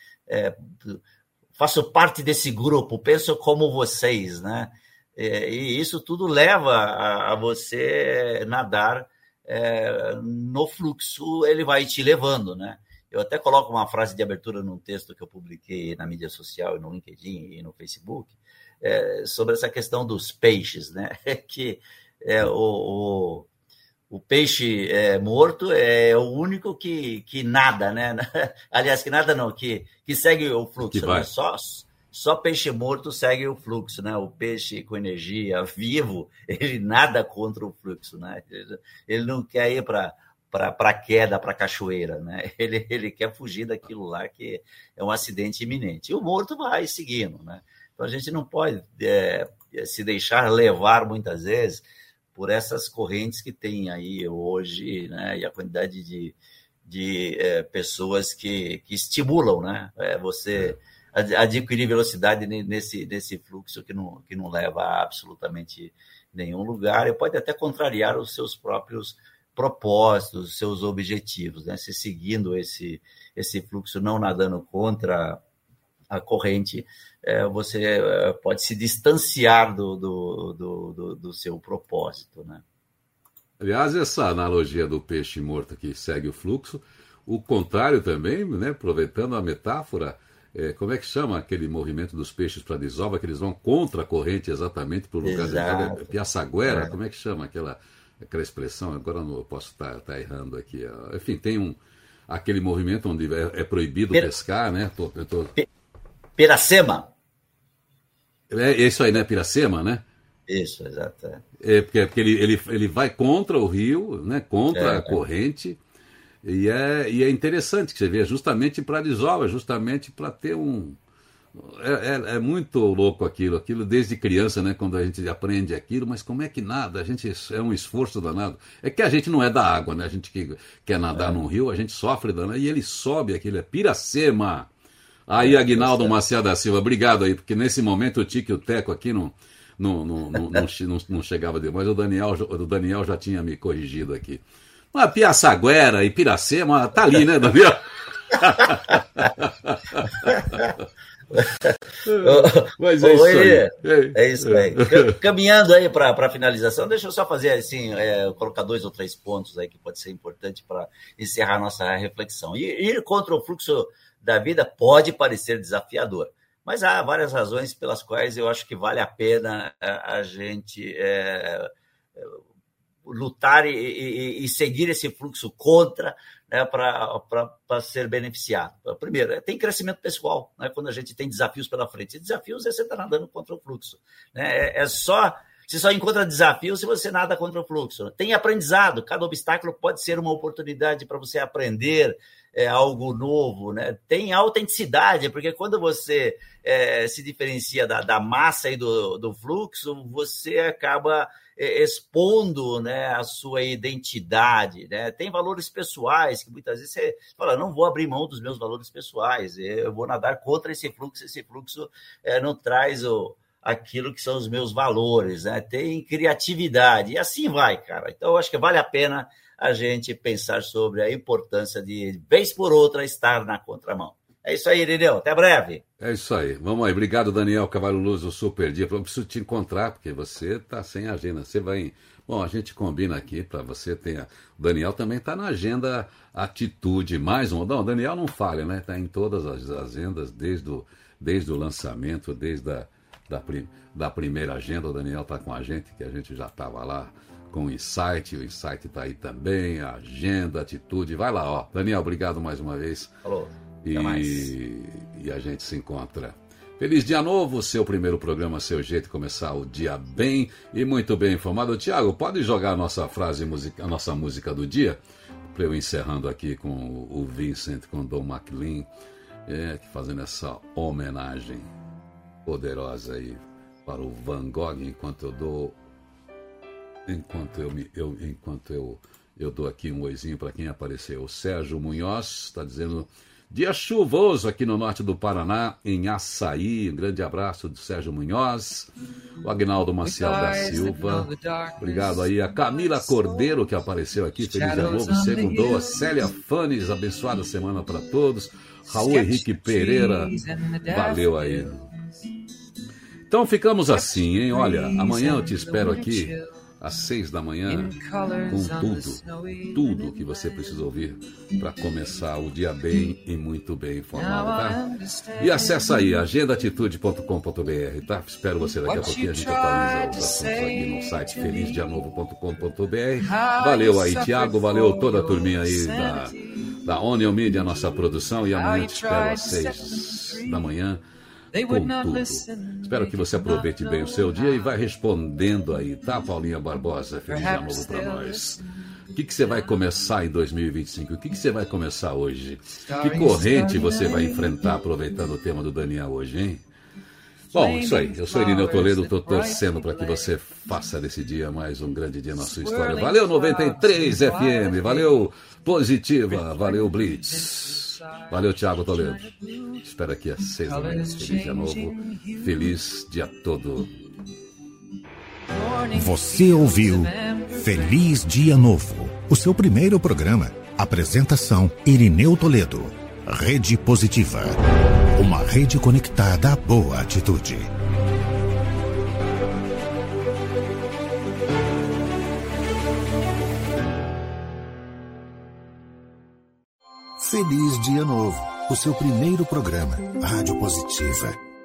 é, faço parte desse grupo, penso como vocês, né? É, e isso tudo leva a, a você nadar é, no fluxo, ele vai te levando, né? Eu até coloco uma frase de abertura num texto que eu publiquei na mídia social, no LinkedIn e no Facebook, é, sobre essa questão dos peixes, né? Que é o, o O peixe é, morto é o único que, que nada, né? Aliás, que nada não, que, que segue o fluxo. Né? Só, só peixe morto segue o fluxo, né? O peixe com energia vivo, ele nada contra o fluxo, né? Ele não quer ir para a queda, para a cachoeira, né? Ele, ele quer fugir daquilo lá que é um acidente iminente. E o morto vai seguindo, né? Então a gente não pode é, se deixar levar muitas vezes por essas correntes que tem aí hoje, né? E a quantidade de, de é, pessoas que, que estimulam, né? É, você adquirir velocidade nesse, nesse fluxo que não, que não leva a absolutamente nenhum lugar e pode até contrariar os seus próprios propósitos, seus objetivos, né? Se seguindo esse, esse fluxo, não nadando contra a corrente, é, você pode se distanciar do, do, do, do, do seu propósito, né? Aliás, essa analogia do peixe morto que segue o fluxo, o contrário também, né? Aproveitando a metáfora, é, como é que chama aquele movimento dos peixes para a desova, que eles vão contra a corrente exatamente para o lugar de Piaçaguera, é. Como é que chama aquela, aquela expressão? Agora não, eu posso estar tá, tá errando aqui. Enfim, tem um, aquele movimento onde é, é proibido Pira... pescar, né? Tô, eu tô... Piracema. É isso aí, né? Piracema, né? Isso, exato. É, é porque, porque ele, ele, ele vai contra o rio, né? Contra é, a corrente. É. E, é, e é interessante que você vê, justamente para a desova, justamente para ter um... É, é, é muito louco aquilo, aquilo desde criança, né? Quando a gente aprende aquilo, mas como é que nada? A gente é um esforço danado. É que a gente não é da água, né? A gente que quer nadar é. num rio, a gente sofre danado. E ele sobe aquilo, é Piracema. Aí, Aguinaldo Maciel da Silva, obrigado aí, porque nesse momento o Tico e o Teco aqui não, não, não, não, não, não, não chegava demais, o Daniel, o Daniel já tinha me corrigido aqui. Mas Piaçaguera e Piracema, tá ali, né, Daniel? Mas é, isso aí. É, é isso aí. Caminhando aí para a finalização, deixa eu só fazer assim, é, colocar dois ou três pontos aí que pode ser importante para encerrar nossa reflexão. Ir, ir contra o fluxo da vida pode parecer desafiador, mas há várias razões pelas quais eu acho que vale a pena a, a gente é, lutar e, e, e seguir esse fluxo contra, né, para ser beneficiado. Primeiro, tem crescimento pessoal, né, quando a gente tem desafios pela frente. E desafios é você estar nadando contra o fluxo. Né, é, é só... Você só encontra desafio se você nada contra o fluxo. Tem aprendizado. Cada obstáculo pode ser uma oportunidade para você aprender é, algo novo. Né? Tem autenticidade, porque quando você é, se diferencia da, da massa e do, do fluxo, você acaba é, expondo, né, a sua identidade. Né? Tem valores pessoais que muitas vezes você fala, não vou abrir mão dos meus valores pessoais. Eu vou nadar contra esse fluxo. Esse fluxo é, não traz o... aquilo que são os meus valores, né? Tem criatividade, e assim vai, cara. Então, eu acho que vale a pena a gente pensar sobre a importância de, vez por outra, estar na contramão. É isso aí, Irineu. Até breve. É isso aí. Vamos aí. Obrigado, Daniel Cavalho Luz, o Super Dia. Eu preciso te encontrar, porque você está sem agenda. Você vai... Bom, a gente combina aqui para você ter... A... O Daniel também está na agenda Atitude. Mais um. Não, o Daniel não falha, né? Está em todas as agendas, desde o, desde o lançamento, desde a... Da, prim, da primeira agenda. O Daniel está com a gente, que a gente já estava lá com o Insight, o Insight está aí também, a agenda, a atitude, vai lá, ó. Daniel, obrigado mais uma vez. Falou. E, e a gente se encontra. Feliz dia novo, seu primeiro programa, seu jeito de começar o dia bem e muito bem informado. Tiago, pode jogar a nossa frase, a nossa música do dia? Para eu encerrando aqui com o Vincent, com o Don McLean, é, fazendo essa homenagem poderosa aí para o Van Gogh, enquanto eu dou enquanto eu me eu enquanto eu eu dou aqui um oizinho para quem apareceu. O Sérgio Munhoz está dizendo dia chuvoso aqui no norte do Paraná, em Açaí. Um grande abraço do Sérgio Munhoz. O Aguinaldo Maciel da Silva, obrigado aí. A Camila Cordeiro, que apareceu aqui, feliz dia novo, segundou. A Célia Fanes, abençoada semana para todos. Raul Henrique Pereira, valeu aí. Então ficamos assim, hein? Olha, amanhã eu te espero aqui às seis da manhã com tudo, tudo que você precisa ouvir para começar o dia bem e muito bem informado, tá? E acessa aí, agenda atitude ponto com ponto br, tá? Espero você daqui a pouquinho, a gente atualiza os assuntos aqui no site feliz dia novo ponto com ponto br. Valeu aí, Tiago, valeu toda a turminha aí da, da Onion Media, nossa produção, e amanhã eu te espero às seis da manhã. Com tudo. Espero que você aproveite bem o seu dia e vai respondendo aí, tá, Paulinha Barbosa? Feliz dia novo para nós. O que, que você vai começar em dois mil e vinte e cinco? O que, que você vai começar hoje? Que corrente você vai enfrentar aproveitando o tema do Daniel hoje, hein? Bom, isso aí. Eu sou Irineu Toledo, estou torcendo para que você faça desse dia mais um grande dia na sua história. Valeu, noventa e três F M. Valeu, Positiva. Valeu, Blitz. Valeu, Tiago Toledo. Espero aqui às seis da manhã. Feliz dia novo. Feliz dia todo. Você ouviu Feliz Dia Novo. o seu primeiro programa. Apresentação Irineu Toledo. Rede Positiva. Uma rede conectada à boa atitude. Feliz Dia Novo. O seu primeiro programa. Rádio Positiva.